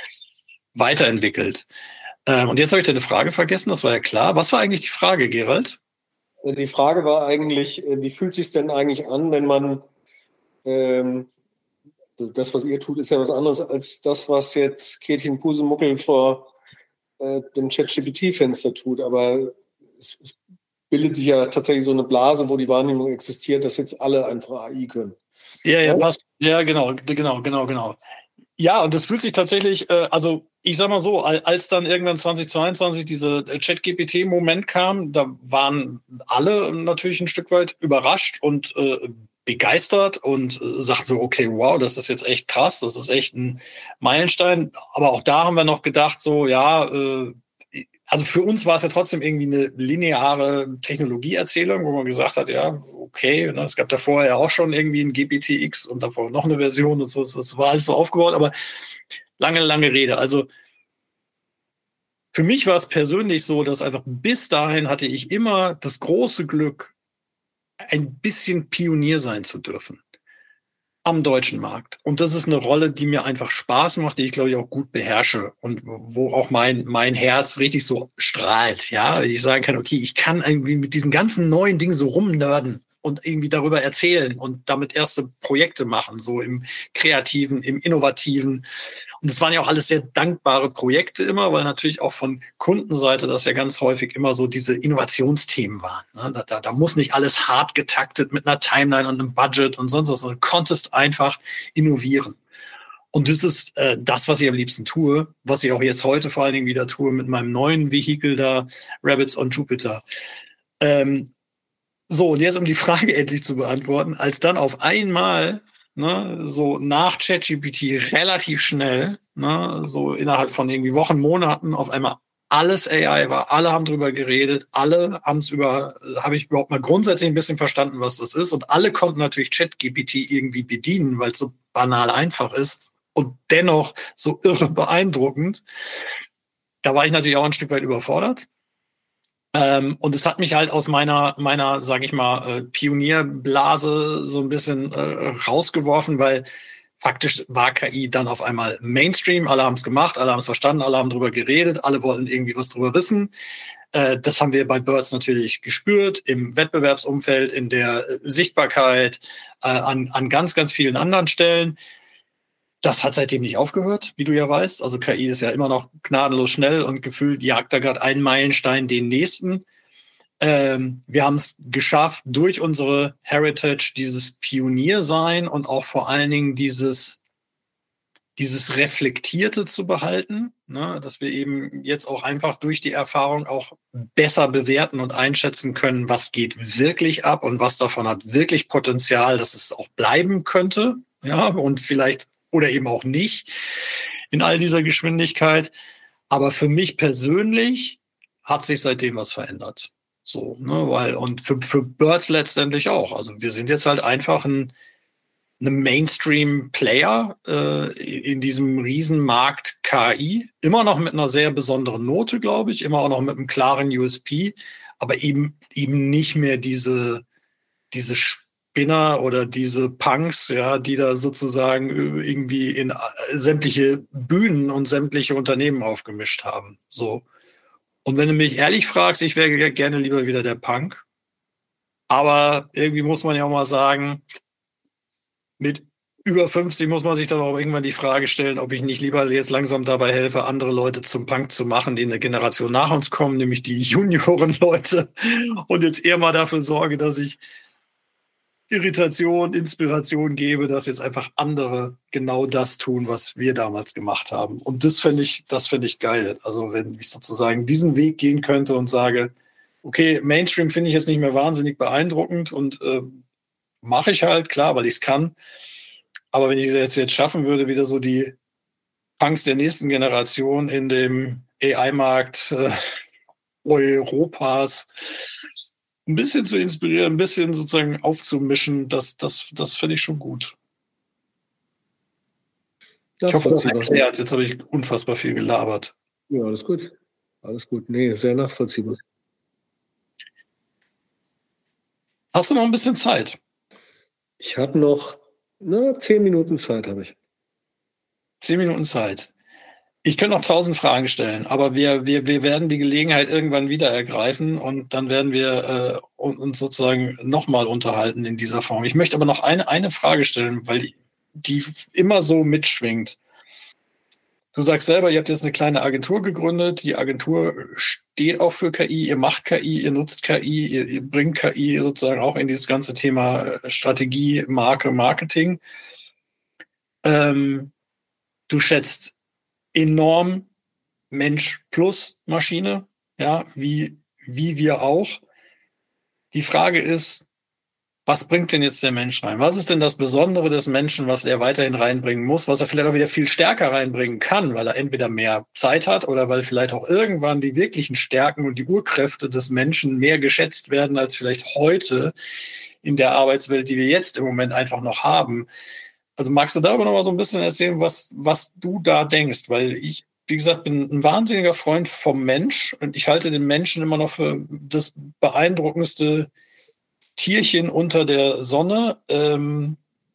Speaker 1: weiterentwickelt. Ähm, und jetzt habe ich deine Frage vergessen, das war ja klar. Was war eigentlich die Frage, Gerald?
Speaker 2: Die Frage war eigentlich, wie fühlt es sich denn eigentlich an, wenn man ähm, das, was ihr tut, ist ja was anderes als das, was jetzt Kätchen Pusemuckel vor dem ChatGPT-Fenster tut, aber es, es bildet sich ja tatsächlich so eine Blase, wo die Wahrnehmung existiert, dass jetzt alle einfach A I können.
Speaker 1: Ja, ja, passt. Ja, genau, genau, genau, genau. Ja, und das fühlt sich tatsächlich, äh, also ich sag mal so, als dann irgendwann zweitausendzweiundzwanzig dieser ChatGPT-Moment kam, da waren alle natürlich ein Stück weit überrascht und äh, begeistert und äh, sagten so, okay, wow, das ist jetzt echt krass, das ist echt ein Meilenstein. Aber auch da haben wir noch gedacht, so, ja, äh, also für uns war es ja trotzdem irgendwie eine lineare Technologieerzählung, wo man gesagt hat, ja, okay, ne, es gab da vorher ja auch schon irgendwie ein G P T X und davor noch eine Version und so, das war alles so aufgebaut, aber lange, lange Rede. Also für mich war es persönlich so, dass einfach bis dahin hatte ich immer das große Glück, ein bisschen Pionier sein zu dürfen am deutschen Markt. Und das ist eine Rolle, die mir einfach Spaß macht, die ich, glaube ich, auch gut beherrsche und wo auch mein, mein Herz richtig so strahlt. Ja, ich sagen kann, okay, ich kann irgendwie mit diesen ganzen neuen Dingen so rumnörden und irgendwie darüber erzählen und damit erste Projekte machen, so im Kreativen, im Innovativen. Und es waren ja auch alles sehr dankbare Projekte immer, weil natürlich auch von Kundenseite das ja ganz häufig immer so diese Innovationsthemen waren. Ne? Da, da, da muss nicht alles hart getaktet mit einer Timeline und einem Budget und sonst was, sondern du konntest einfach innovieren. Und das ist äh, das, was ich am liebsten tue, was ich auch jetzt heute vor allen Dingen wieder tue mit meinem neuen Vehikel da, Rabbits on Jupiter. Ähm, so, und jetzt um die Frage endlich zu beantworten, als dann auf einmal Ne, so nach ChatGPT relativ schnell, ne, so innerhalb von irgendwie Wochen, Monaten auf einmal alles A I war, alle haben drüber geredet, alle haben es über, habe ich überhaupt mal grundsätzlich ein bisschen verstanden, was das ist und alle konnten natürlich ChatGPT irgendwie bedienen, weil es so banal einfach ist und dennoch so irre beeindruckend. Da war ich natürlich auch ein Stück weit überfordert. Ähm, und es hat mich halt aus meiner, meiner, sag ich mal, äh, Pionierblase so ein bisschen äh, rausgeworfen, weil faktisch war K I dann auf einmal Mainstream. Alle haben es gemacht, alle haben es verstanden, alle haben drüber geredet, alle wollten irgendwie was drüber wissen. Äh, das haben wir bei Birds natürlich gespürt, im Wettbewerbsumfeld, in der Sichtbarkeit, äh, an, an ganz, ganz vielen anderen Stellen. Das hat seitdem nicht aufgehört, wie du ja weißt. Also K I ist ja immer noch gnadenlos schnell und gefühlt jagt da gerade einen Meilenstein den nächsten. Ähm, wir haben es geschafft, durch unsere Heritage dieses Pioniersein und auch vor allen Dingen dieses, dieses Reflektierte zu behalten, ne? Dass wir eben jetzt auch einfach durch die Erfahrung auch besser bewerten und einschätzen können, was geht wirklich ab und was davon hat wirklich Potenzial, dass es auch bleiben könnte, ja, und vielleicht oder eben auch nicht in all dieser Geschwindigkeit. Aber für mich persönlich hat sich seitdem was verändert. So, ne, weil, und für, für Birds letztendlich auch. Also wir sind jetzt halt einfach ein, ein Mainstream-Player äh, in diesem Riesenmarkt K I. Immer noch mit einer sehr besonderen Note, glaube ich, immer auch noch mit einem klaren U S P, aber eben, eben nicht mehr diese, diese Spinner oder diese Punks, ja, die da sozusagen irgendwie in sämtliche Bühnen und sämtliche Unternehmen aufgemischt haben. So. Und wenn du mich ehrlich fragst, ich wäre gerne lieber wieder der Punk. Aber irgendwie muss man ja auch mal sagen, mit über fünfzig muss man sich dann auch irgendwann die Frage stellen, ob ich nicht lieber jetzt langsam dabei helfe, andere Leute zum Punk zu machen, die in der Generation nach uns kommen, nämlich die Junioren-Leute. Und jetzt eher mal dafür sorge, dass ich Irritation, Inspiration gebe, dass jetzt einfach andere genau das tun, was wir damals gemacht haben. Und das fände ich, das fände ich geil. Also wenn ich sozusagen diesen Weg gehen könnte und sage, okay, Mainstream finde ich jetzt nicht mehr wahnsinnig beeindruckend und äh, mache ich halt, klar, weil ich es kann. Aber wenn ich es jetzt, jetzt schaffen würde, wieder so die Punks der nächsten Generation in dem A I-Markt äh, Europas ein bisschen zu inspirieren, ein bisschen sozusagen aufzumischen, das, das, das finde ich schon gut. Ich hoffe, das erklärt. Jetzt habe ich unfassbar viel gelabert.
Speaker 2: Ja, alles gut. Alles gut. Nee, sehr nachvollziehbar.
Speaker 1: Hast du noch ein bisschen Zeit?
Speaker 2: Ich habe noch, na, zehn Minuten Zeit habe ich.
Speaker 1: Zehn Minuten Zeit. Ich könnte noch tausend Fragen stellen, aber wir, wir, wir werden die Gelegenheit irgendwann wieder ergreifen und dann werden wir äh, uns sozusagen nochmal unterhalten in dieser Form. Ich möchte aber noch eine, eine Frage stellen, weil die, die immer so mitschwingt. Du sagst selber, ihr habt jetzt eine kleine Agentur gegründet. Die Agentur steht auch für K I. Ihr macht K I, ihr nutzt K I, ihr, ihr bringt K I sozusagen auch in dieses ganze Thema Strategie, Marke, Marketing. Ähm, du schätzt enorm Mensch plus Maschine, ja, wie, wie wir auch. Die Frage ist, was bringt denn jetzt der Mensch rein? Was ist denn das Besondere des Menschen, was er weiterhin reinbringen muss, was er vielleicht auch wieder viel stärker reinbringen kann, weil er entweder mehr Zeit hat oder weil vielleicht auch irgendwann die wirklichen Stärken und die Urkräfte des Menschen mehr geschätzt werden, als vielleicht heute in der Arbeitswelt, die wir jetzt im Moment einfach noch haben. Also magst du darüber noch mal so ein bisschen erzählen, was, was du da denkst? Weil ich, wie gesagt, bin ein wahnsinniger Freund vom Mensch und ich halte den Menschen immer noch für das beeindruckendste Tierchen unter der Sonne. Ähm,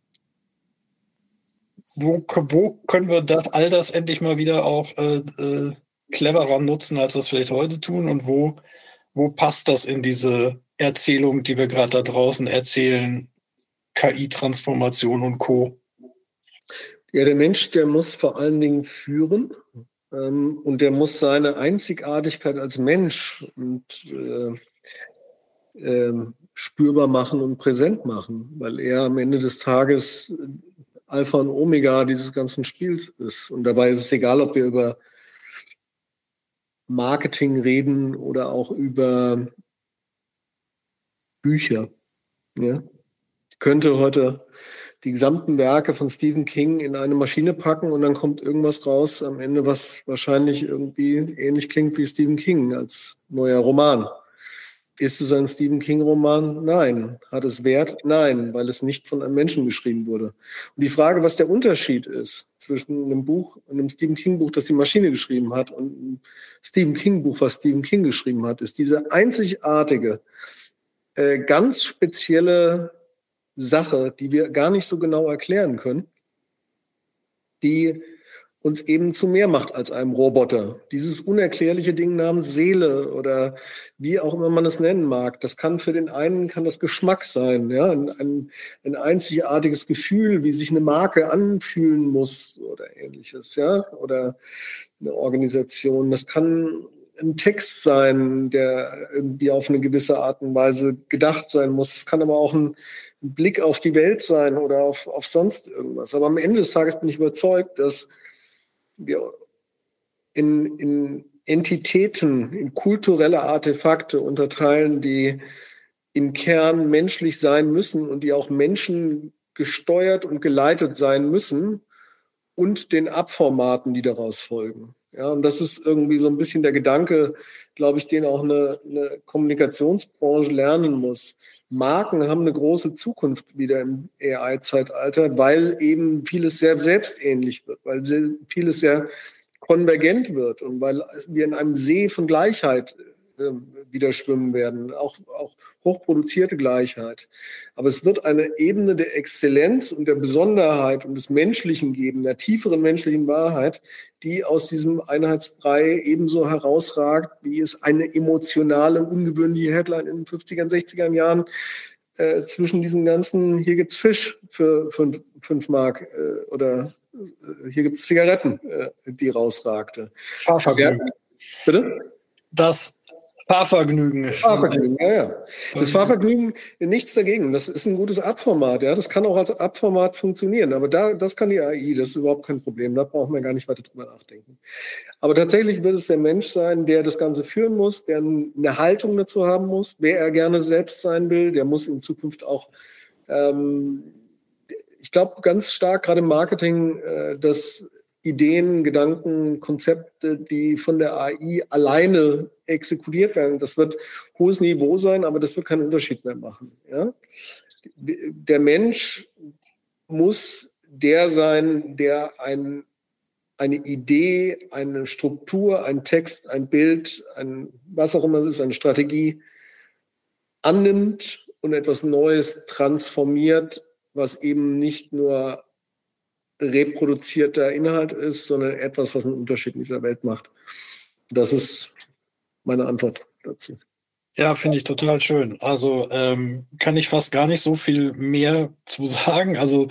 Speaker 1: wo, wo können wir das, all das endlich mal wieder auch äh, äh, cleverer nutzen, als wir es vielleicht heute tun? Und wo, wo passt das in diese Erzählung, die wir gerade da draußen erzählen, K I-Transformation und Co.?
Speaker 2: Ja, der Mensch, der muss vor allen Dingen führen ähm, und der muss seine Einzigartigkeit als Mensch und äh, äh, spürbar machen und präsent machen, weil er am Ende des Tages Alpha und Omega dieses ganzen Spiels ist. Und dabei ist es egal, ob wir über Marketing reden oder auch über Bücher. Ja? Ich könnte heute die gesamten Werke von Stephen King in eine Maschine packen und dann kommt irgendwas raus am Ende, was wahrscheinlich irgendwie ähnlich klingt wie Stephen King als neuer Roman. Ist es ein Stephen King-Roman? Nein. Hat es Wert? Nein, weil es nicht von einem Menschen geschrieben wurde. Und die Frage, was der Unterschied ist zwischen einem Buch, einem Stephen King-Buch, das die Maschine geschrieben hat, und einem Stephen King-Buch, was Stephen King geschrieben hat, ist diese einzigartige, äh, ganz spezielle Sache, die wir gar nicht so genau erklären können, die uns eben zu mehr macht als einem Roboter. Dieses unerklärliche Ding namens Seele oder wie auch immer man es nennen mag, das kann für den einen kann das Geschmack sein, ja, ein, ein einzigartiges Gefühl, wie sich eine Marke anfühlen muss oder ähnliches, ja, oder eine Organisation. Das kann ein Text sein, der irgendwie auf eine gewisse Art und Weise gedacht sein muss. Es kann aber auch ein Blick auf die Welt sein oder auf, auf sonst irgendwas. Aber am Ende des Tages bin ich überzeugt, dass wir in, in Entitäten, in kulturelle Artefakte unterteilen, die im Kern menschlich sein müssen und die auch menschengesteuert und geleitet sein müssen und den Abformaten, die daraus folgen. Ja, und das ist irgendwie so ein bisschen der Gedanke, glaube ich, den auch eine, eine Kommunikationsbranche lernen muss. Marken haben eine große Zukunft wieder im A I-Zeitalter, weil eben vieles sehr selbstähnlich wird, weil sehr, vieles sehr konvergent wird und weil wir in einem See von Gleichheit äh, wieder schwimmen werden, auch, auch hochproduzierte Gleichheit. Aber es wird eine Ebene der Exzellenz und der Besonderheit und des Menschlichen geben, der tieferen menschlichen Wahrheit, die aus diesem Einheitsbrei ebenso herausragt, wie es eine emotionale, ungewöhnliche Headline in den fünfzigern, sechzigern Jahren äh, zwischen diesen ganzen, hier gibt's Fisch für fünf, fünf Mark äh, oder äh, hier gibt's Zigaretten, äh, die rausragte.
Speaker 1: Fahrvergnügen.
Speaker 2: Ja, bitte?
Speaker 1: Das Fahrvergnügen.
Speaker 2: Fahrvergnügen, ja, ja. Das Fahrvergnügen, nichts dagegen. Das ist ein gutes Abformat, ja. Das kann auch als Abformat funktionieren. Aber da, das kann die A I, das ist überhaupt kein Problem. Da brauchen wir gar nicht weiter drüber nachdenken. Aber tatsächlich wird es der Mensch sein, der das Ganze führen muss, der eine Haltung dazu haben muss, wer er gerne selbst sein will, der muss in Zukunft auch, ähm, ich glaube ganz stark gerade im Marketing, äh, dass Ideen, Gedanken, Konzepte, die von der A I alleine exekutiert werden. Das wird hohes Niveau sein, aber das wird keinen Unterschied mehr machen. Ja? Der Mensch muss der sein, der ein, eine Idee, eine Struktur, ein Text, ein Bild, ein, was auch immer es ist, eine Strategie annimmt und etwas Neues transformiert, was eben nicht nur reproduzierter Inhalt ist, sondern etwas, was einen Unterschied in dieser Welt macht. Das ist meine Antwort dazu.
Speaker 1: Ja, finde ich total schön. Also ähm, kann ich fast gar nicht so viel mehr zu sagen. Also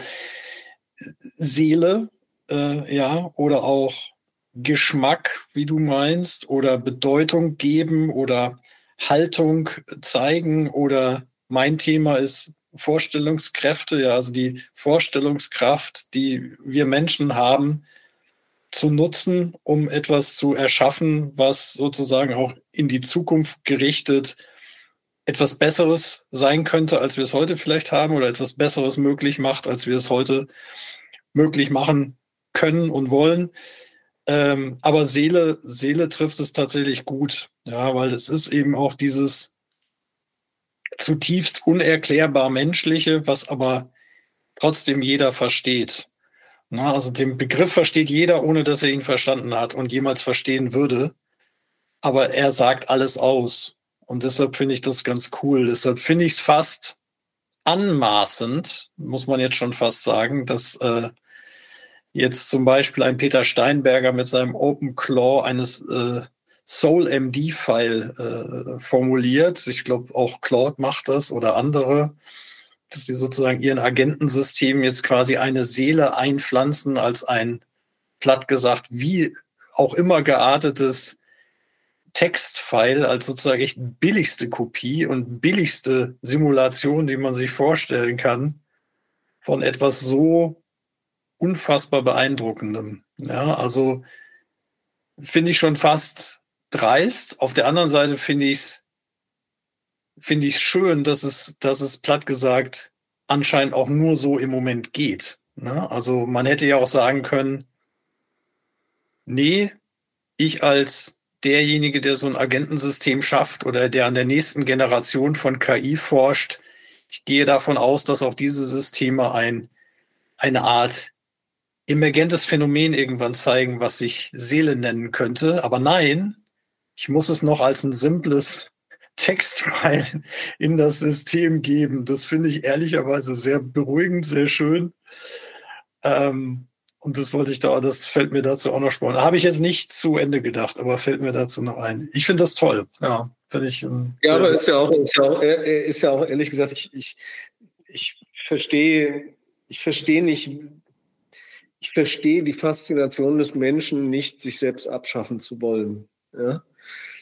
Speaker 1: Seele, äh, ja, oder auch Geschmack, wie du meinst, oder Bedeutung geben oder Haltung zeigen oder mein Thema ist Vorstellungskräfte, ja, also die Vorstellungskraft, die wir Menschen haben, zu nutzen, um etwas zu erschaffen, was sozusagen auch in die Zukunft gerichtet etwas Besseres sein könnte, als wir es heute vielleicht haben oder etwas Besseres möglich macht, als wir es heute möglich machen können und wollen. Ähm, aber Seele, Seele trifft es tatsächlich gut, ja, weil es ist eben auch dieses zutiefst unerklärbar Menschliche, was aber trotzdem jeder versteht. Na, also den Begriff versteht jeder, ohne dass er ihn verstanden hat und jemals verstehen würde. Aber er sagt alles aus. Und deshalb finde ich das ganz cool. Deshalb finde ich es fast anmaßend, muss man jetzt schon fast sagen, dass äh, jetzt zum Beispiel ein Peter Steinberger mit seinem Open Claw eines äh, Soul-M D-File äh, formuliert. Ich glaube, auch Claude macht das oder andere, dass sie sozusagen ihren Agentensystem jetzt quasi eine Seele einpflanzen als ein, platt gesagt, wie auch immer geartetes Textfile, als sozusagen echt billigste Kopie und billigste Simulation, die man sich vorstellen kann, von etwas so unfassbar beeindruckendem. Ja, also finde ich schon fast dreist. Auf der anderen Seite finde ich es finde ich schön, dass es, dass es platt gesagt anscheinend auch nur so im Moment geht. Ne? Also man hätte ja auch sagen können, nee, ich als derjenige, der so ein Agentensystem schafft oder der an der nächsten Generation von K I forscht, ich gehe davon aus, dass auch diese Systeme ein, eine Art emergentes Phänomen irgendwann zeigen, was sich Seele nennen könnte. Aber nein, ich muss es noch als ein simples Textfile in das System geben. Das finde ich ehrlicherweise sehr beruhigend, sehr schön. Ähm, und das wollte ich da, das fällt mir dazu auch noch spannend. Habe ich jetzt nicht zu Ende gedacht, aber fällt mir dazu noch ein. Ich finde das toll. Ja, finde ich. Ähm,
Speaker 2: ja, aber ist ja auch, ist ja auch, ist ja auch ehrlich gesagt, ich, ich, ich verstehe, ich verstehe nicht, ich verstehe die Faszination des Menschen nicht, sich selbst abschaffen zu wollen. Ja?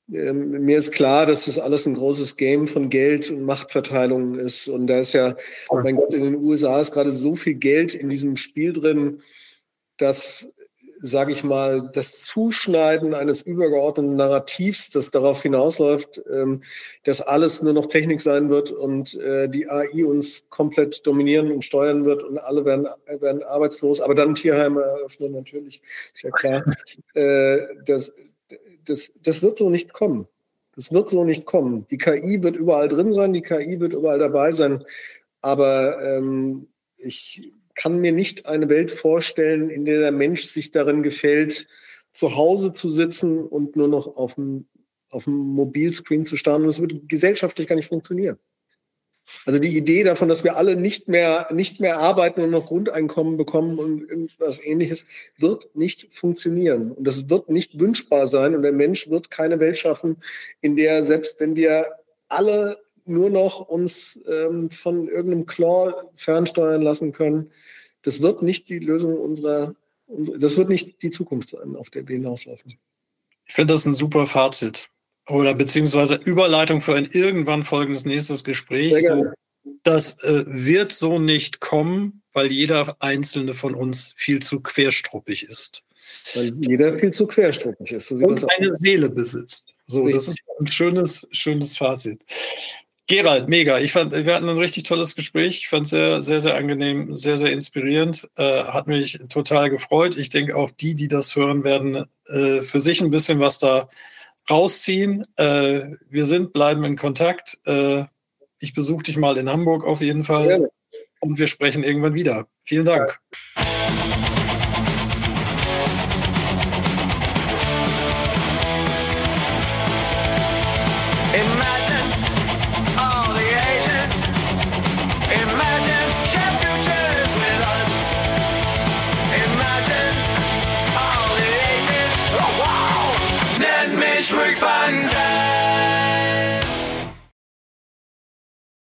Speaker 2: ähm, mir ist klar, dass das alles ein großes Game von Geld und Machtverteilung ist. Und da ist ja, mein Gott, in den U S A ist gerade so viel Geld in diesem Spiel drin, dass, sage ich mal, das Zuschneiden eines übergeordneten Narrativs, das darauf hinausläuft, ähm, dass alles nur noch Technik sein wird und äh, die A I uns komplett dominieren und steuern wird und alle werden, werden arbeitslos, aber dann Tierheime eröffnen, natürlich, ist ja klar. äh, das, das, das wird so nicht kommen. Das wird so nicht kommen. Die K I wird überall drin sein, die K I wird überall dabei sein, aber ähm, ich kann mir nicht eine Welt vorstellen, in der der Mensch sich darin gefällt, zu Hause zu sitzen und nur noch auf dem, auf dem Mobilscreen zu starren. Und das würde gesellschaftlich gar nicht funktionieren. Also die Idee davon, dass wir alle nicht mehr, nicht mehr arbeiten und noch Grundeinkommen bekommen und irgendwas Ähnliches, wird nicht funktionieren. Und das wird nicht wünschbar sein. Und der Mensch wird keine Welt schaffen, in der, selbst wenn wir alle nur noch uns ähm, von irgendeinem Claw fernsteuern lassen können. Das wird nicht die Lösung unserer, unserer, das wird nicht die Zukunft sein, auf der wir hinauslaufen.
Speaker 1: Ich finde das ein super Fazit. Oder beziehungsweise Überleitung für ein irgendwann folgendes nächstes Gespräch. So, das äh, wird so nicht kommen, weil jeder einzelne von uns viel zu querstruppig ist.
Speaker 2: Weil jeder viel zu querstruppig ist. So
Speaker 1: und eine Seele besitzt. So, richtig. Das ist ein schönes, schönes Fazit. Gerald, mega. Ich fand, wir hatten ein richtig tolles Gespräch. Ich fand es sehr, sehr, sehr angenehm, sehr, sehr inspirierend. Äh, hat mich total gefreut. Ich denke, auch die, die das hören, werden äh, für sich ein bisschen was da rausziehen. Äh, wir sind, bleiben in Kontakt. Äh, ich besuche dich mal in Hamburg auf jeden Fall. Ja. Und wir sprechen irgendwann wieder. Vielen Dank.
Speaker 2: Ja.